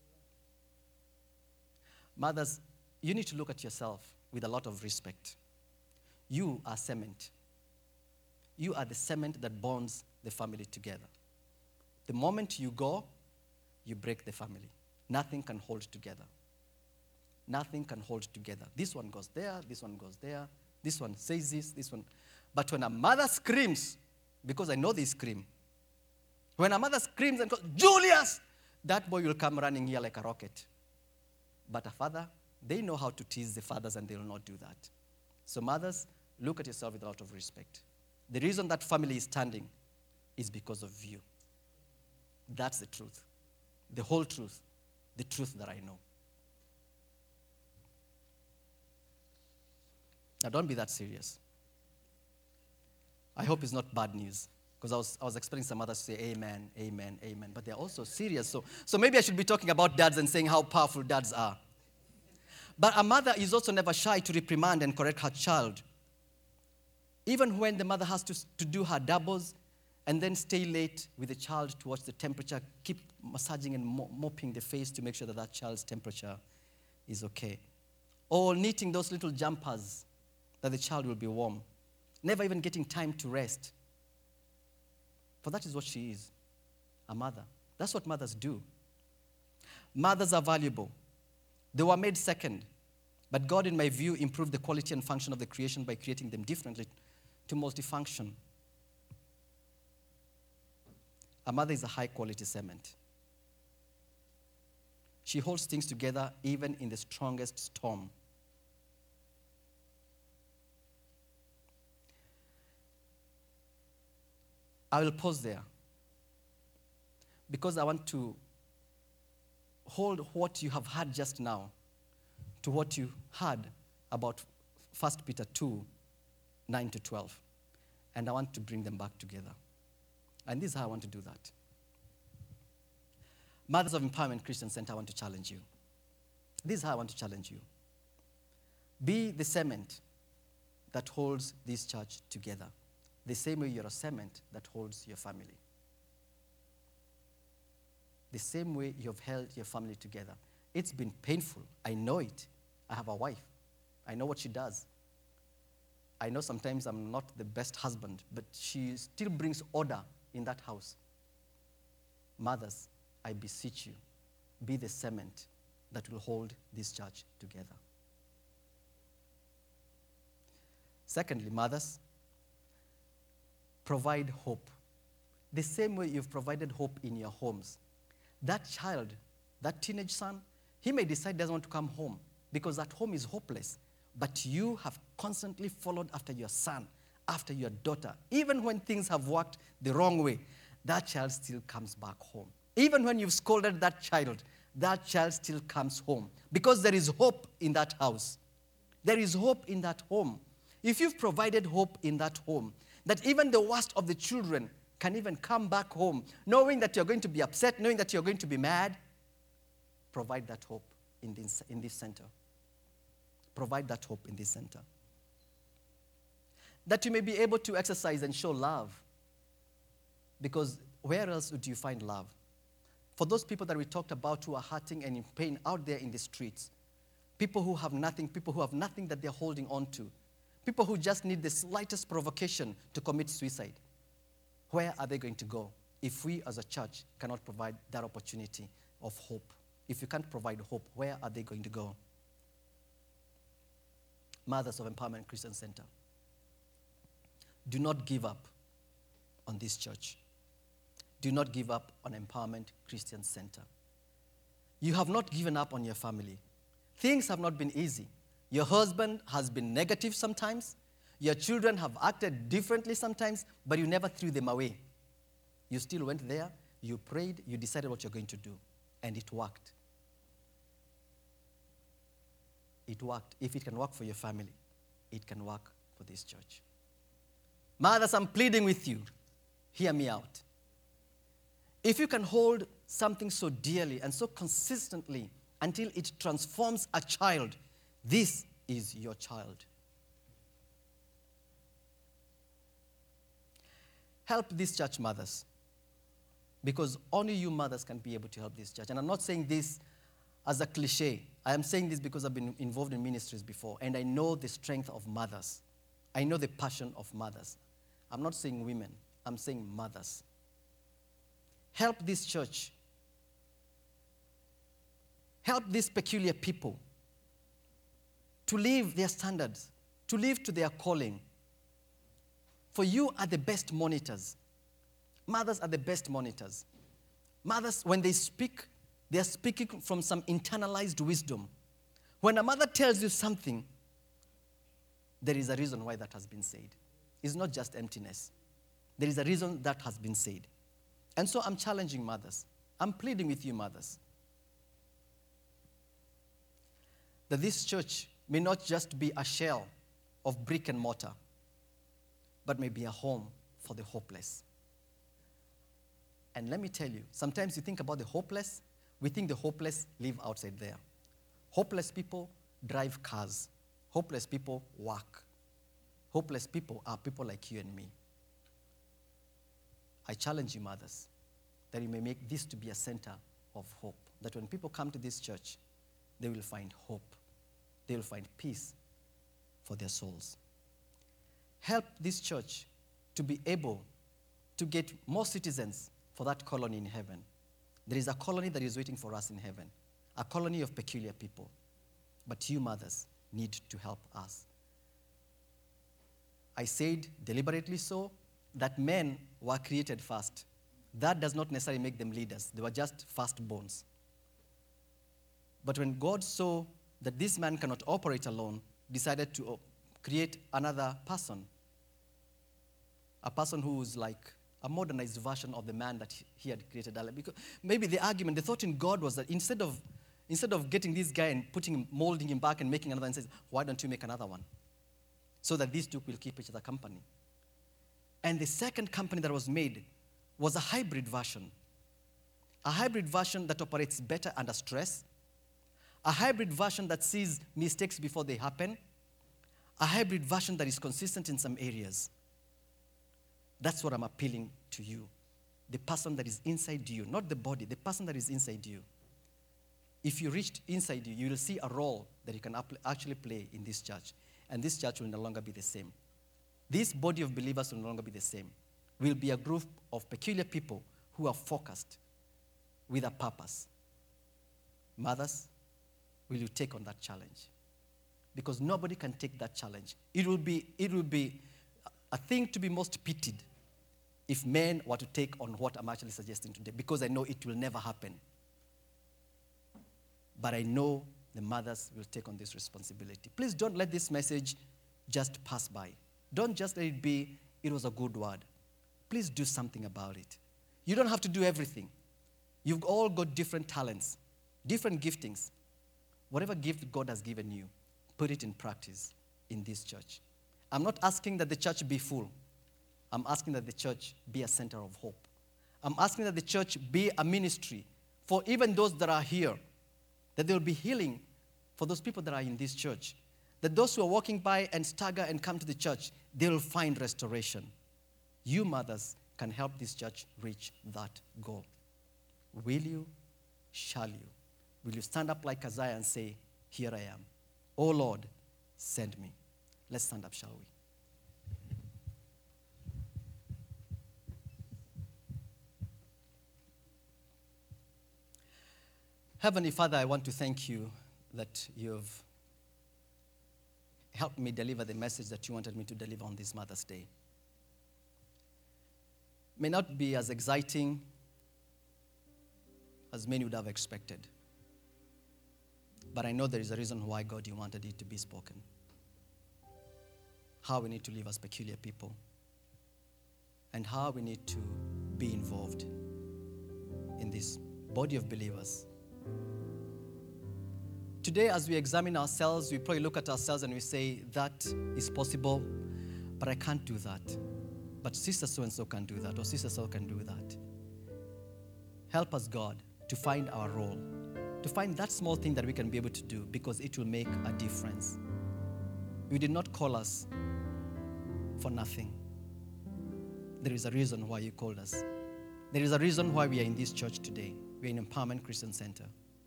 Mothers, you need to look at yourself with a lot of respect. You are cement. You are the cement that bonds the family together. The moment you go, you break the family. Nothing can hold together. Nothing can hold together. This one goes there, this one goes there, this one says this, this one. But when a mother screams, because I know they scream, when a mother screams and goes, Julius, that boy will come running here like a rocket. But a father, they know how to tease the fathers and they will not do that. So mothers, look at yourself with a lot of respect. The reason that family is standing is because of you. That's the truth. The whole truth. The truth that I know. Now don't be that serious. I hope it's not bad news. Because I was, I was expecting some others to say amen, amen, amen. But they're also serious. So, so maybe I should be talking about dads and saying how powerful dads are. But a mother is also never shy to reprimand and correct her child. Even when the mother has to, to do her doubles and then stay late with the child to watch the temperature, keep massaging and mopping the face to make sure that that child's temperature is okay. Or knitting those little jumpers that the child will be warm. Never even getting time to rest. For that is what she is, a mother. That's what mothers do. Mothers are valuable. They were made second. But God, in my view, improved the quality and function of the creation by creating them differently to multifunction. A mother is a high-quality cement. She holds things together even in the strongest storm. I will pause there. because I want to hold what you have heard just now to what you heard about First Peter two, nine to twelve. And I want to bring them back together. And this is how I want to do that. Mothers of Empowerment Christian Center, I want to challenge you. This is how I want to challenge you. Be the cement that holds this church together, the same way you're a cement that holds your family. The same way you've held your family together. It's been painful. I know it. I have a wife. I know what she does. I know sometimes I'm not the best husband, but she still brings order in that house. Mothers, I beseech you, be the cement that will hold this church together. Secondly, mothers, provide hope. The same way you've provided hope in your homes. That child, that teenage son, he may decide he doesn't want to come home because that home is hopeless. But you have constantly followed after your son, after your daughter. Even when things have worked the wrong way, that child still comes back home. Even when you've scolded that child, that child still comes home. Because there is hope in that house. There is hope in that home. If you've provided hope in that home, that even the worst of the children can even come back home, knowing that you're going to be upset, knowing that you're going to be mad, provide that hope in this, in this center. Provide that hope in this center. That you may be able to exercise and show love. Because where else would you find love? For those people that we talked about who are hurting and in pain out there in the streets, people who have nothing, people who have nothing that they're holding on to, people who just need the slightest provocation to commit suicide, where are they going to go if we as a church cannot provide that opportunity of hope? If you can't provide hope, where are they going to go? Mothers of Empowerment Christian Center, do not give up on this church. Do not give up on Empowerment Christian Center. You have not given up on your family. Things have not been easy. Your husband has been negative sometimes. Your children have acted differently sometimes, but you never threw them away. You still went there, you prayed, you decided what you're going to do, and it worked. It worked. If it can work for your family, it can work for this church. Mothers, I'm pleading with you. Hear me out. If you can hold something so dearly and so consistently until it transforms a child, this is your child. Help this church, mothers, because only you mothers can be able to help this church. And I'm not saying this as a cliche. I am saying this because I've been involved in ministries before, and I know the strength of mothers. I know the passion of mothers. I'm not saying women. I'm saying mothers. Help this church. Help these peculiar people to live their standards, to live to their calling. For you are the best monitors. Mothers are the best monitors. Mothers, when they speak, they are speaking from some internalized wisdom. When a mother tells you something, there is a reason why that has been said. It's not just emptiness. There is a reason that has been said. And so I'm challenging mothers. I'm pleading with you, mothers, that this church may not just be a shell of brick and mortar, but may be a home for the hopeless. And let me tell you, sometimes you think about the hopeless, we think the hopeless live outside there. Hopeless people drive cars. Hopeless people work. Hopeless people are people like you and me. I challenge you, mothers, that you may make this to be a center of hope. That when people come to this church, they will find hope. They will find peace for their souls. Help this church to be able to get more citizens for that colony in heaven. There is a colony that is waiting for us in heaven, a colony of peculiar people. But you, mothers, need to help us. I said deliberately so that men were created first. That does not necessarily make them leaders. They were just firstborns. But when God saw that this man cannot operate alone, decided to create another person, a person who is like a modernized version of the man that he, he had created earlier. Because maybe the argument, the thought in God was that instead of instead of getting this guy and putting him, molding him back and making another, and says, why don't you make another one? So that these two will keep each other company. And the second company that was made was a hybrid version. A hybrid version that operates better under stress. A hybrid version that sees mistakes before they happen. A hybrid version that is consistent in some areas. That's what I'm appealing to you. The person that is inside you, not the body, the person that is inside you. If you reached inside you, you will see a role that you can actually play in this church. And this church will no longer be the same. This body of believers will no longer be the same. We'll be a group of peculiar people who are focused with a purpose. Mothers, will you take on that challenge? Because nobody can take that challenge. It will be, it will be a thing to be most pitied if men were to take on what I'm actually suggesting today, because I know it will never happen. But I know the mothers will take on this responsibility. Please don't let this message just pass by. Don't just let it be, it was a good word. Please do something about it. You don't have to do everything. You've all got different talents, different giftings. Whatever gift God has given you, put it in practice in this church. I'm not asking that the church be full. I'm asking that the church be a center of hope. I'm asking that the church be a ministry for even those that are here, that there will be healing for those people that are in this church, that those who are walking by and stagger and come to the church, they will find restoration. You mothers can help this church reach that goal. Will you? Shall you? Will you stand up like Isaiah and say, here I am. Oh Lord, send me. Let's stand up, shall we? Heavenly Father, I want to thank you that you've helped me deliver the message that you wanted me to deliver on this Mother's Day. May not be as exciting as many would have expected. But I know there is a reason why, God, you wanted it to be spoken. How we need to live as peculiar people. And how we need to be involved in this body of believers. Today, as we examine ourselves, we probably look at ourselves and we say, that is possible, but I can't do that. But sister so-and-so can do that, or sister so can do that. Help us, God, to find our role, to find that small thing that we can be able to do, because it will make a difference. You did not call us for nothing. There is a reason why you called us. There is a reason why we are in this church today. We are in Empowerment Christian Center.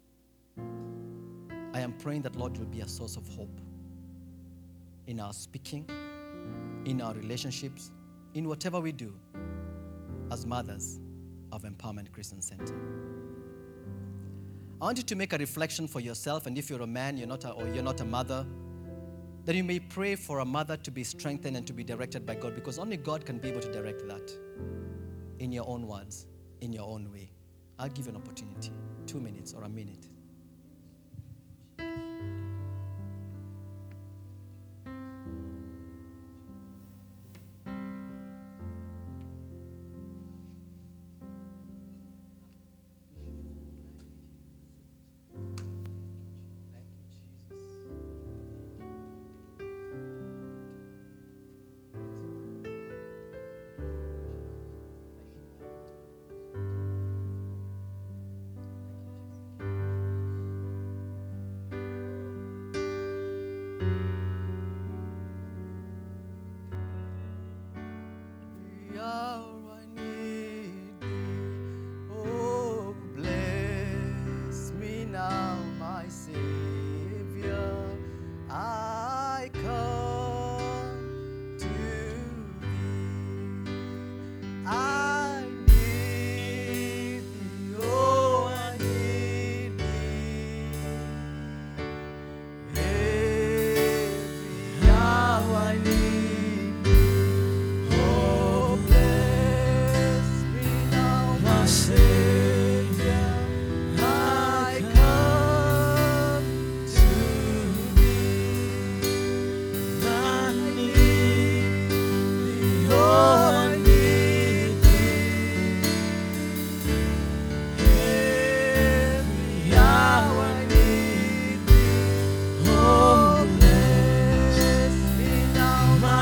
I am praying that, Lord, will be a source of hope in our speaking, in our relationships, in whatever we do as mothers of Empowerment Christian Center. I want you to make a reflection for yourself, and if you're a man, you're not a, or you're not a mother, that you may pray for a mother to be strengthened and to be directed by God, because only God can be able to direct that in your own words, in your own way. I'll give you an opportunity, two minutes or a minute.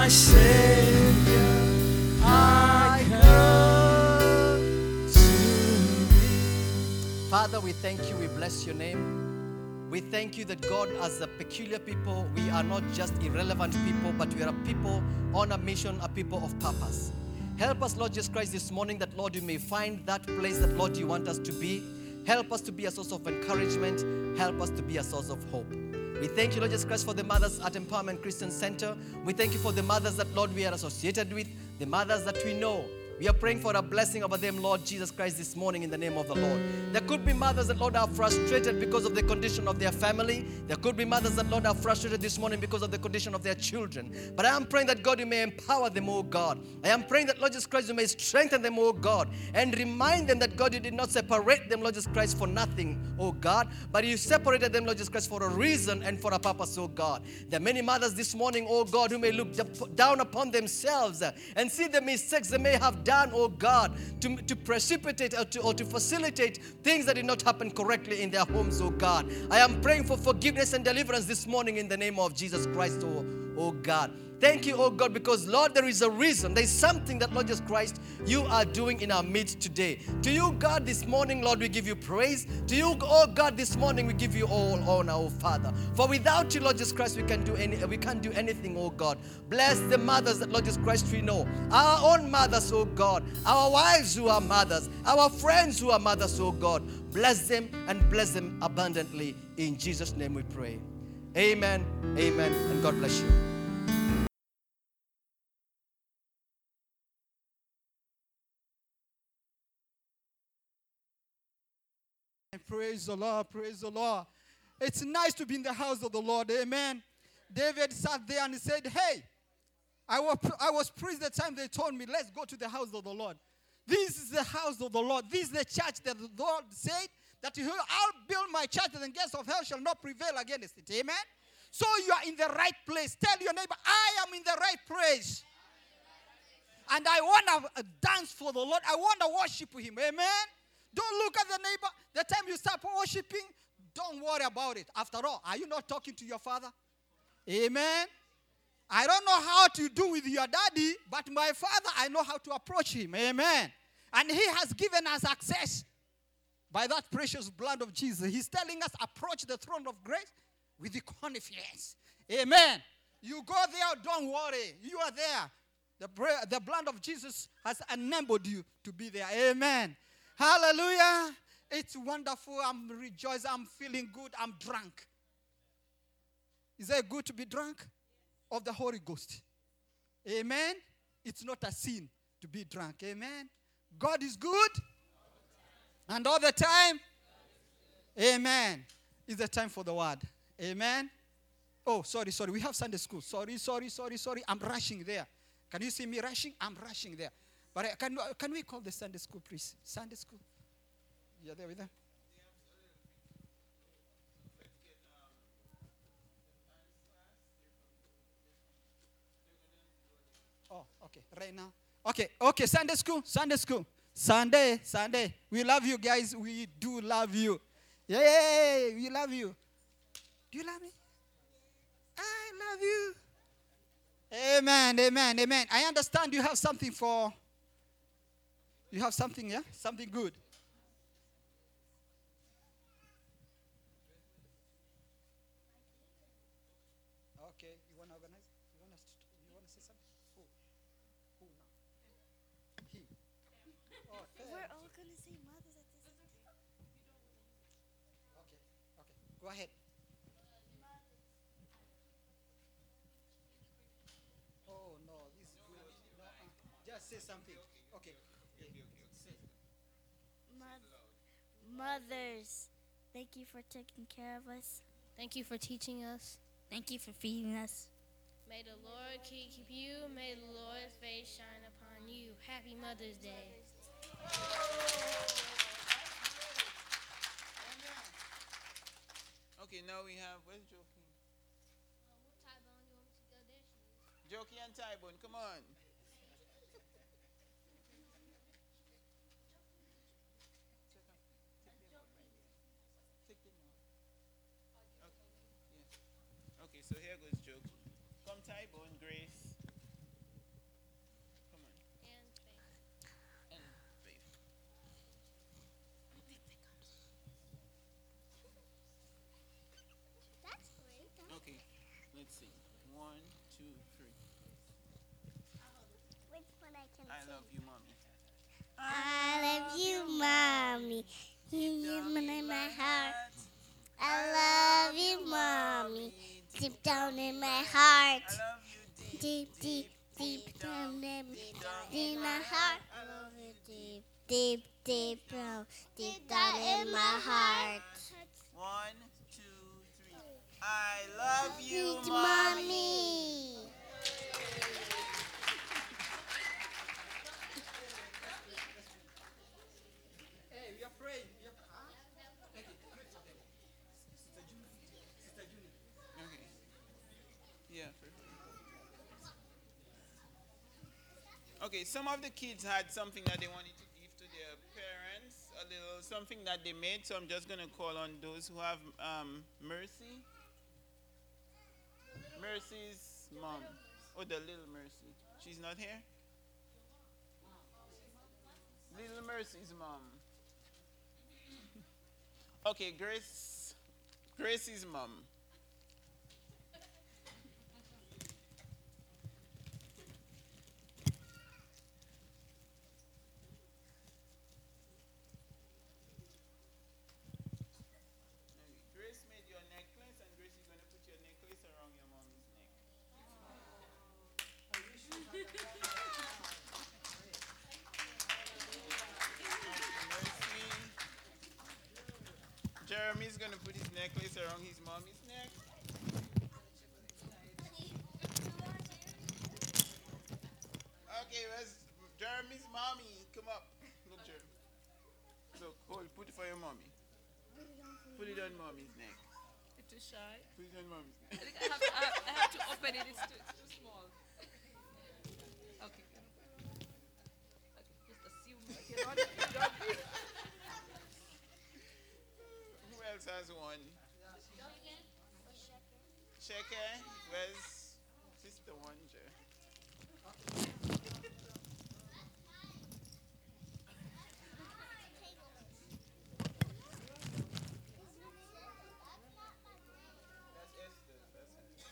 my Savior, I come to thee. Father, we thank you. We bless your name. We thank you that God, as a peculiar people, we are not just irrelevant people, but we are a people on a mission, a people of purpose. Help us, Lord Jesus Christ, this morning that, Lord, you may find that place that, Lord, you want us to be. Help us to be a source of encouragement. Help us to be a source of hope. We thank you, Lord Jesus Christ, for the mothers at Empowerment Christian Center. We thank you for the mothers that, Lord, we are associated with, the mothers that we know. We are praying for a blessing over them, Lord Jesus Christ, this morning in the name of the Lord. There could be mothers that, Lord, are frustrated because of the condition of their family. There could be mothers that, Lord, are frustrated this morning because of the condition of their children. But I am praying that, God, you may empower them, oh God. I am praying that, Lord Jesus Christ, you may strengthen them, oh God, and remind them that, God, you did not separate them, Lord Jesus Christ, for nothing, oh God, but you separated them, Lord Jesus Christ, for a reason and for a purpose, oh God. There are many mothers this morning, oh God, who may look down upon themselves and see the mistakes they may have done, oh God, to, to precipitate or to, or to facilitate things that did not happen correctly in their homes, oh God. I am praying for forgiveness and deliverance this morning in the name of Jesus Christ, oh, oh God. Thank you, oh God, because, Lord, there is a reason. There is something that, Lord Jesus Christ, you are doing in our midst today. To you, God, this morning, Lord, we give you praise. To you, oh God, this morning, we give you all honor, oh Father. For without you, Lord Jesus Christ, we can do any, we can't do anything, oh God. Bless the mothers that, Lord Jesus Christ, we know. Our own mothers, oh God. Our wives who are mothers. Our friends who are mothers, oh God. Bless them and bless them abundantly. In Jesus' name we pray. Amen, amen, and God bless you. Praise the Lord, praise the Lord. It's nice to be in the house of the Lord, amen. David sat there and he said, hey, I was, I was praised the time they told me, let's go to the house of the Lord. This is the house of the Lord. This is the church that the Lord said that I'll build my church and the gates of hell shall not prevail against it, amen. So you are in the right place. Tell your neighbor, I am in the right place. And I want to dance for the Lord. I want to worship him, amen. Don't look at the neighbor. The time you start worshiping, don't worry about it. After all, are you not talking to your father? Amen. I don't know how to do with your daddy, but my father, I know how to approach him. Amen. And he has given us access by that precious blood of Jesus. He's telling us, approach the throne of grace with the confidence. Amen. You go there, don't worry. You are there. The, the blood of Jesus has enabled you to be there. Amen. Hallelujah. It's wonderful. I'm rejoicing. I'm feeling good. I'm drunk. Is it good to be drunk? Of the Holy Ghost. Amen. It's not a sin to be drunk. Amen. God is good. And all the time. Amen. It's the time for the word. Amen. Oh, sorry, sorry. We have Sunday school. Sorry, sorry, sorry, sorry. I'm rushing there. Can you see me rushing? I'm rushing there. But uh, can, can we call the Sunday school, please? Sunday school. You're there with them? Oh, okay. Right now. Okay, okay. Sunday school. Sunday school. Sunday, Sunday. We love you guys. We do love you. Yay! We love you. Do you love me? I love you. Amen, amen, amen. I understand you have something for... You have something, yeah? Something good. Okay, you want to organize? You want to, you want to say something? Who? Who now? He. Oh, We're all going to say mothers at this time. okay, okay. Go ahead. Oh, no, this is good. No, uh, just say something. Okay. Mothers, thank you for taking care of us. Thank you for teaching us. Thank you for feeding us. May the Lord keep you. May the Lord's face shine upon you. Happy Mother's Day. Okay, now we have, where's Jokey? Jokey and Tybone, come on. Okay, so here goes Jokey. Come Tybone, Grace. One, two, three. Which one I can I love you, mommy. I love you, mommy. You you in my heart. I love you, mommy. Deep down in my heart. I love you Deep, deep, deep, deep down in, in my heart. I love you deep, deep, deep down, deep down in my heart. One, two, three. I love you, Sweet mommy. mommy. Hey, we are praying. We are, huh? Okay, pray for them. Sister Junie. Sister Junie. Okay. Yeah. Okay, some of the kids had something that they wanted to give to their parents, a little something that they made. So I'm just gonna call on those who have um, Mercy. Mercy's mom. Oh, the little Mercy. She's not here. Little Mercy's mom. Okay, Grace. Grace's mom. Grace made your necklace, and Grace is going to put your necklace around your mommy's neck. Mercy. Jeremy's going to put his necklace around his mommy's neck. Okay, where's Jeremy's mommy? Come up. Look, Jeremy. Look, hold, put it for your mommy. Put it on mommy's neck. It's too shy. Put it on mommy's I neck. think I have to, I have, I have to open it. It's too, it's too small. Okay. Okay, just assume that you're not, you're not big. Who else has one? Sheke. Where's Sister Wonder? That's Esther. That's Esther.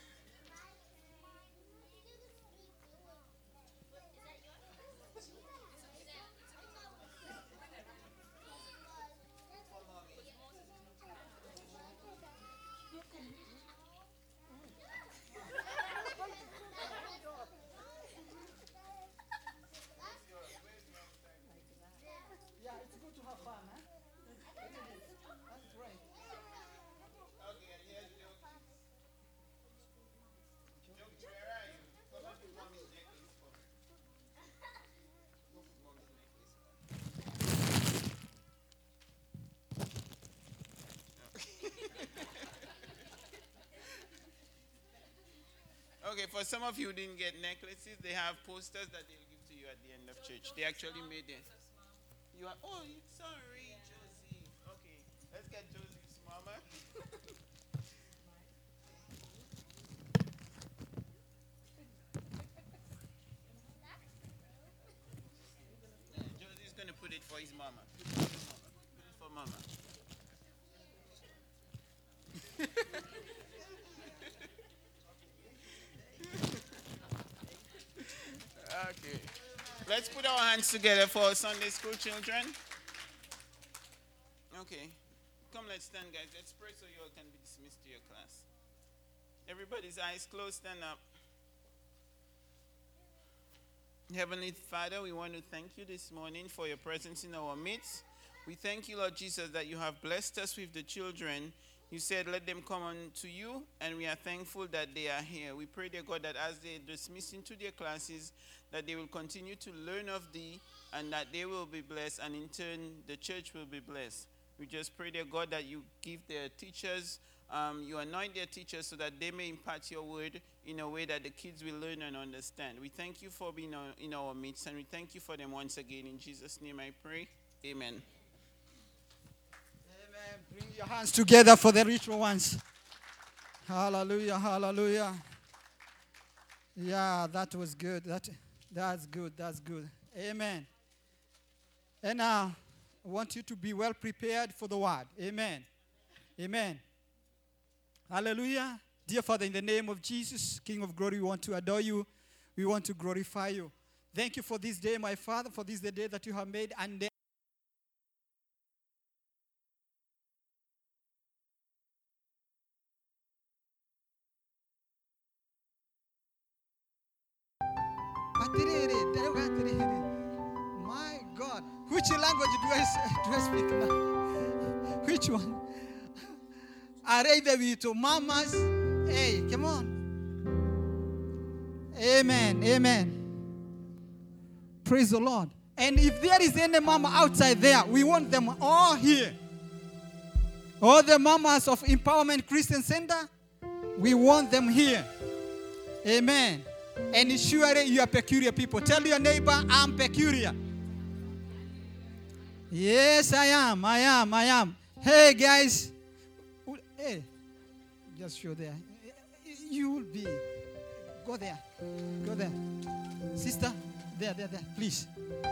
Yeah, it's good to have fun, huh? That's right. Okay, and here's Joki. Joki, where are you? Come up with mommy's necklace for me. Go put mommy's necklace for me. Okay, for some of you who didn't get necklaces, they have posters that they'll give to you at the end of church. They actually made it. You are, oh, sorry, Josie. Okay, let's get Josie's mama. Josie's gonna put it for his mama. Put it for his mama. Put it for mama. Okay. Let's put our hands together for Sunday school children. Okay. Come, let's stand, guys. Let's pray so you all can be dismissed to your class. Everybody's eyes closed, stand up. Heavenly Father, we want to thank you this morning for your presence in our midst. We thank you, Lord Jesus, that you have blessed us with the children. You said, let them come unto you, and we are thankful that they are here. We pray, dear God, that as they dismiss into their classes, that they will continue to learn of thee, and that they will be blessed, and in turn, the church will be blessed. We just pray, dear God, that you give their teachers, um, you anoint their teachers so that they may impart your word in a way that the kids will learn and understand. We thank you for being in our midst, and we thank you for them once again. In Jesus' name I pray. Amen. Amen. Bring your hands together for the ritual ones. Hallelujah, hallelujah. Yeah, that was good. That, that's good, that's good. Amen. And now, I want you to be well prepared for the word. Amen. Amen. Hallelujah. Dear Father, in the name of Jesus, King of glory, we want to adore you. We want to glorify you. Thank you for this day, my Father, for this the day that you have made. And the my God, which language do I, do I speak now? Which one? Arebe to mamas. Hey, come on. Amen. Amen. Praise the Lord. And if there is any mama outside there, we want them all here. All the mamas of Empowerment Christian Center, we want them here. Amen. And surely you are peculiar people. Tell your neighbor, I'm peculiar. Yes, I am. I am. I am. Hey, guys. Hey, just show there. You will be. Go there. Go there. Sister, there, there, there. Please.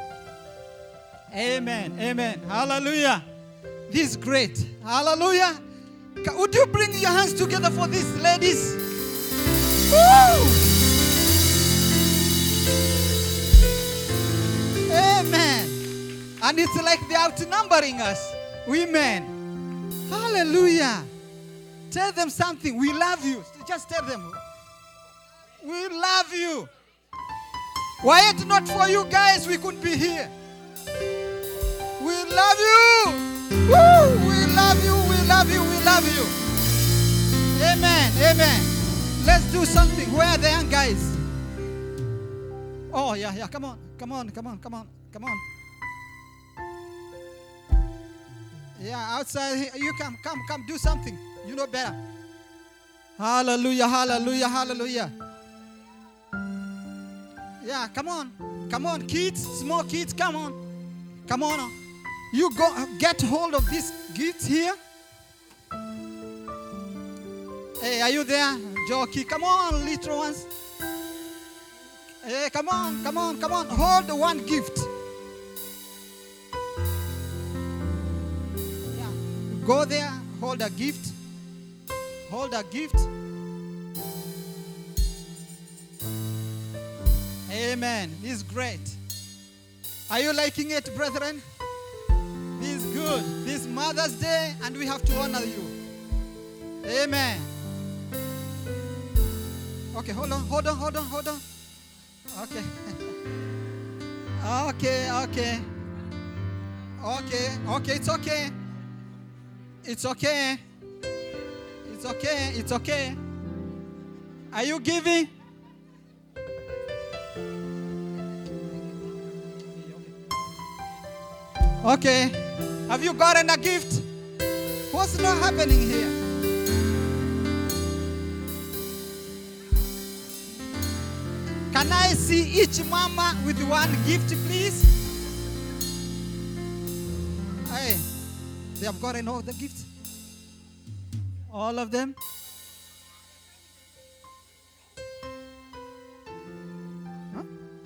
Amen. Amen. Hallelujah. This is great. Hallelujah. Would you bring your hands together for these ladies? Woo! Amen. And it's like they're outnumbering us. Women. Hallelujah. Tell them something. We love you. Just tell them. We love you. Why it not for you guys, we couldn't be here. We love you. Woo! We love you. We love you. We love you. Amen. Amen. Let's do something. Where are the young guys? Oh, yeah, yeah. Come on. Come on. Come on. Come on. Come on. Yeah, outside here. You come. Come. Come. Do something. You know better. Hallelujah. Hallelujah. Hallelujah. Yeah, come on. Come on, kids. Small kids. Come on. Come on. You go get hold of these gifts here. Hey, are you there? Jockey, come on, little ones. Hey, come on, come on, come on. Hold the one gift. Yeah. Go there, hold a gift. Hold a gift. Amen. This is great. Are you liking it, brethren? This is good. This is Mother's Day, and we have to honor you. Amen. Okay, hold on, hold on, hold on, hold on. Okay. okay, okay. Okay, okay, it's okay. It's okay. It's okay, it's okay. Are you giving? Okay. Have you gotten a gift? What's not happening here? Can I see each mama with one gift, please? Hey, they have gotten all the gifts? All of them? Huh?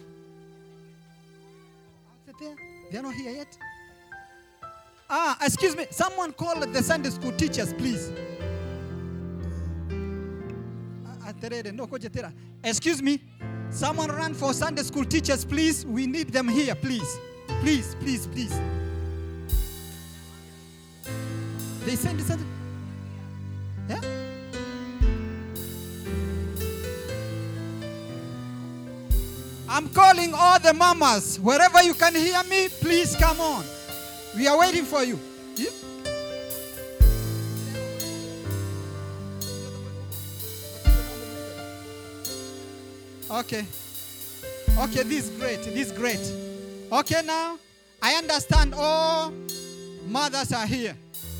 There? They are not here yet? Ah, excuse me. Someone call the Sunday school teachers, please. Excuse me. Someone run for Sunday school teachers, please. We need them here, please. Please, please, please. They send the Sunday. Yeah? I'm calling all the mamas. Wherever you can hear me, please come on. We are waiting for you. Yeah? Okay. Okay, this is great. This is great. Okay, now I understand all mothers are here.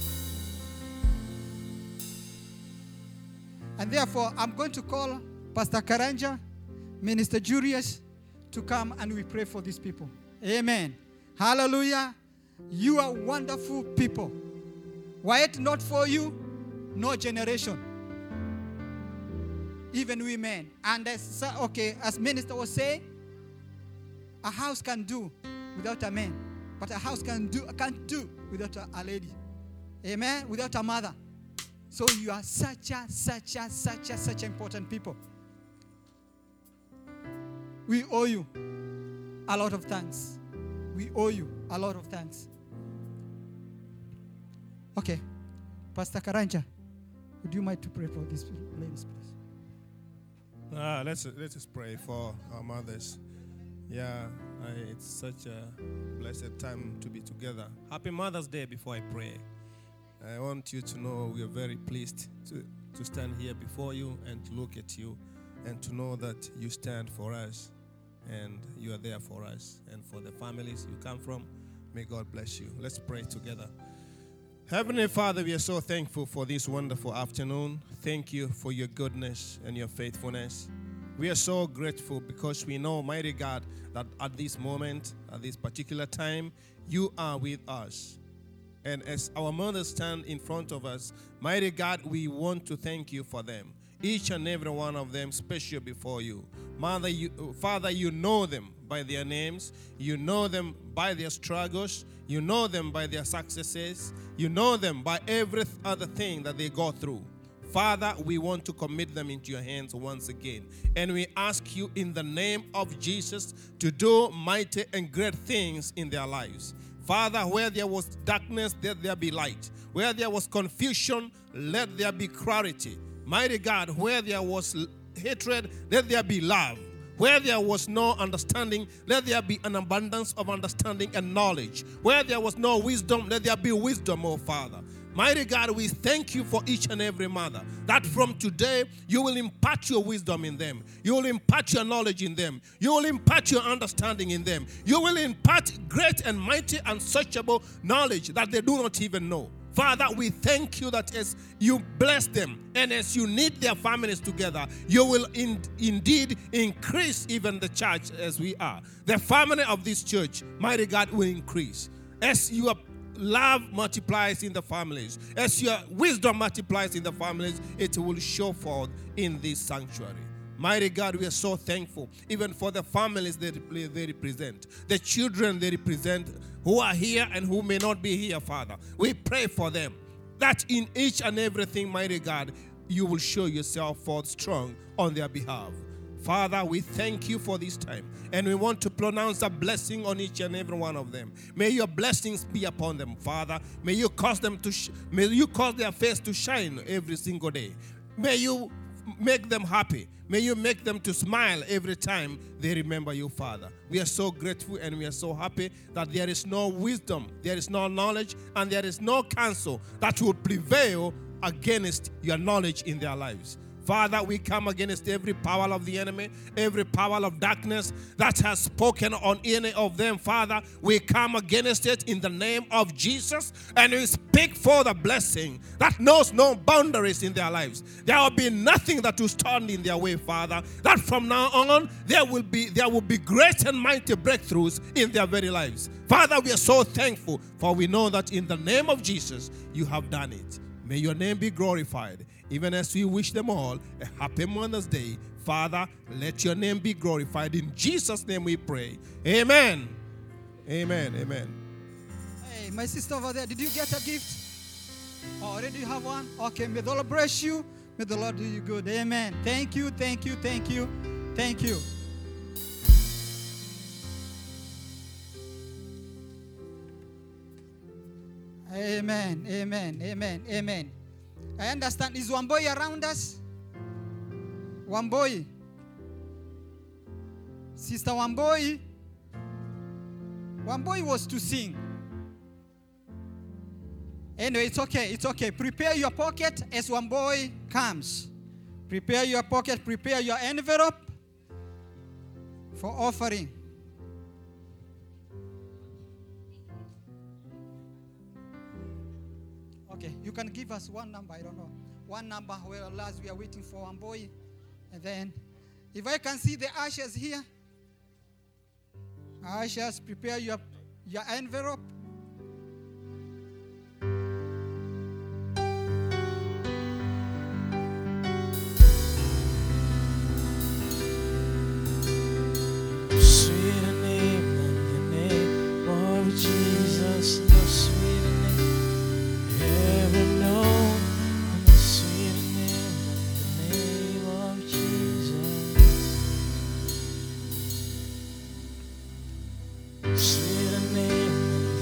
And therefore, I'm going to call Pastor Karanja, Minister Julius, to come and we pray for these people. Amen. Hallelujah. You are wonderful people. Were it not for you, no generation. Even women. And as, okay, as minister was saying, a house can do without a man. But a house can do can't do without a, a lady. Amen. Without a mother. So you are such a, such a, such a, such important people. We owe you a lot of thanks. We owe you a lot of thanks. Okay. Pastor Karanja, would you mind to pray for these ladies, please? Ah, let's let's just pray for our mothers. Yeah, I, it's such a blessed time to be together. Happy Mother's Day before I pray. I want you to know we are very pleased to, to stand here before you and to look at you and to know that you stand for us and you are there for us and for the families you come from. May God bless you. Let's pray together. Heavenly Father, we are so thankful for this wonderful afternoon. Thank you for your goodness and your faithfulness. We are so grateful because we know, mighty God, that at this moment, at this particular time, you are with us. And as our mothers stand in front of us, mighty God, we want to thank you for them. Each and every one of them special before you. Mother, you, Father, you know them by their names. You know them by their struggles. You know them by their successes. You know them by every other thing that they go through. Father, we want to commit them into your hands once again. And we ask you in the name of Jesus to do mighty and great things in their lives. Father, where there was darkness, let there be light. Where there was confusion, let there be clarity. Mighty God, where there was hatred, let there be love. Where there was no understanding, let there be an abundance of understanding and knowledge. Where there was no wisdom, let there be wisdom, oh Father. Mighty God, we thank you for each and every mother, that from today you will impart your wisdom in them. You will impart your knowledge in them. You will impart your understanding in them. You will impart great and mighty unsearchable knowledge that they do not even know. Father, we thank you that as you bless them and as you knit their families together, you will in, indeed increase even the church as we are. The family of this church, mighty God, will increase. As your love multiplies in the families, as your wisdom multiplies in the families, it will show forth in this sanctuary. Mighty God, we are so thankful even for the families that they represent, the children they represent who are here and who may not be here, Father. We pray for them that in each and everything, mighty God, you will show yourself forth strong on their behalf. Father, we thank you for this time, and we want to pronounce a blessing on each and every one of them. May your blessings be upon them, Father. May you cause them to, sh- may you cause their face to shine every single day. May you make them happy. May you make them to smile every time they remember you, Father. We are so grateful and we are so happy that there is no wisdom, there is no knowledge, and there is no counsel that will prevail against your knowledge in their lives. Father, we come against every power of the enemy, every power of darkness that has spoken on any of them, Father. We come against it in the name of Jesus, and we speak for the blessing that knows no boundaries in their lives. There will be nothing that will stand in their way, Father. That from now on, there will be there will be great and mighty breakthroughs in their very lives. Father, we are so thankful, for we know that in the name of Jesus, you have done it. May your name be glorified. Even as we wish them all a happy Mother's Day, Father, let your name be glorified. In Jesus' name we pray. Amen. Amen. Amen. Hey, my sister over there, did you get a gift? Already you have one? Okay, may the Lord bless you. May the Lord do you good. Amen. Thank you, thank you, thank you, thank you. Amen, amen, amen, amen. I understand. Is one boy around us? One boy. Sister One boy. One boy was to sing. Anyway, it's okay, it's okay. Prepare your pocket as one boy comes. Prepare your pocket, prepare your envelope for offering. Okay, you can give us one number, I don't know. One number, well, last we are waiting for one boy. And then, if I can see the ushers here. Ushers, prepare your, your envelope. Sweeter name than the name of Jesus, no sweeter name ever known. Sing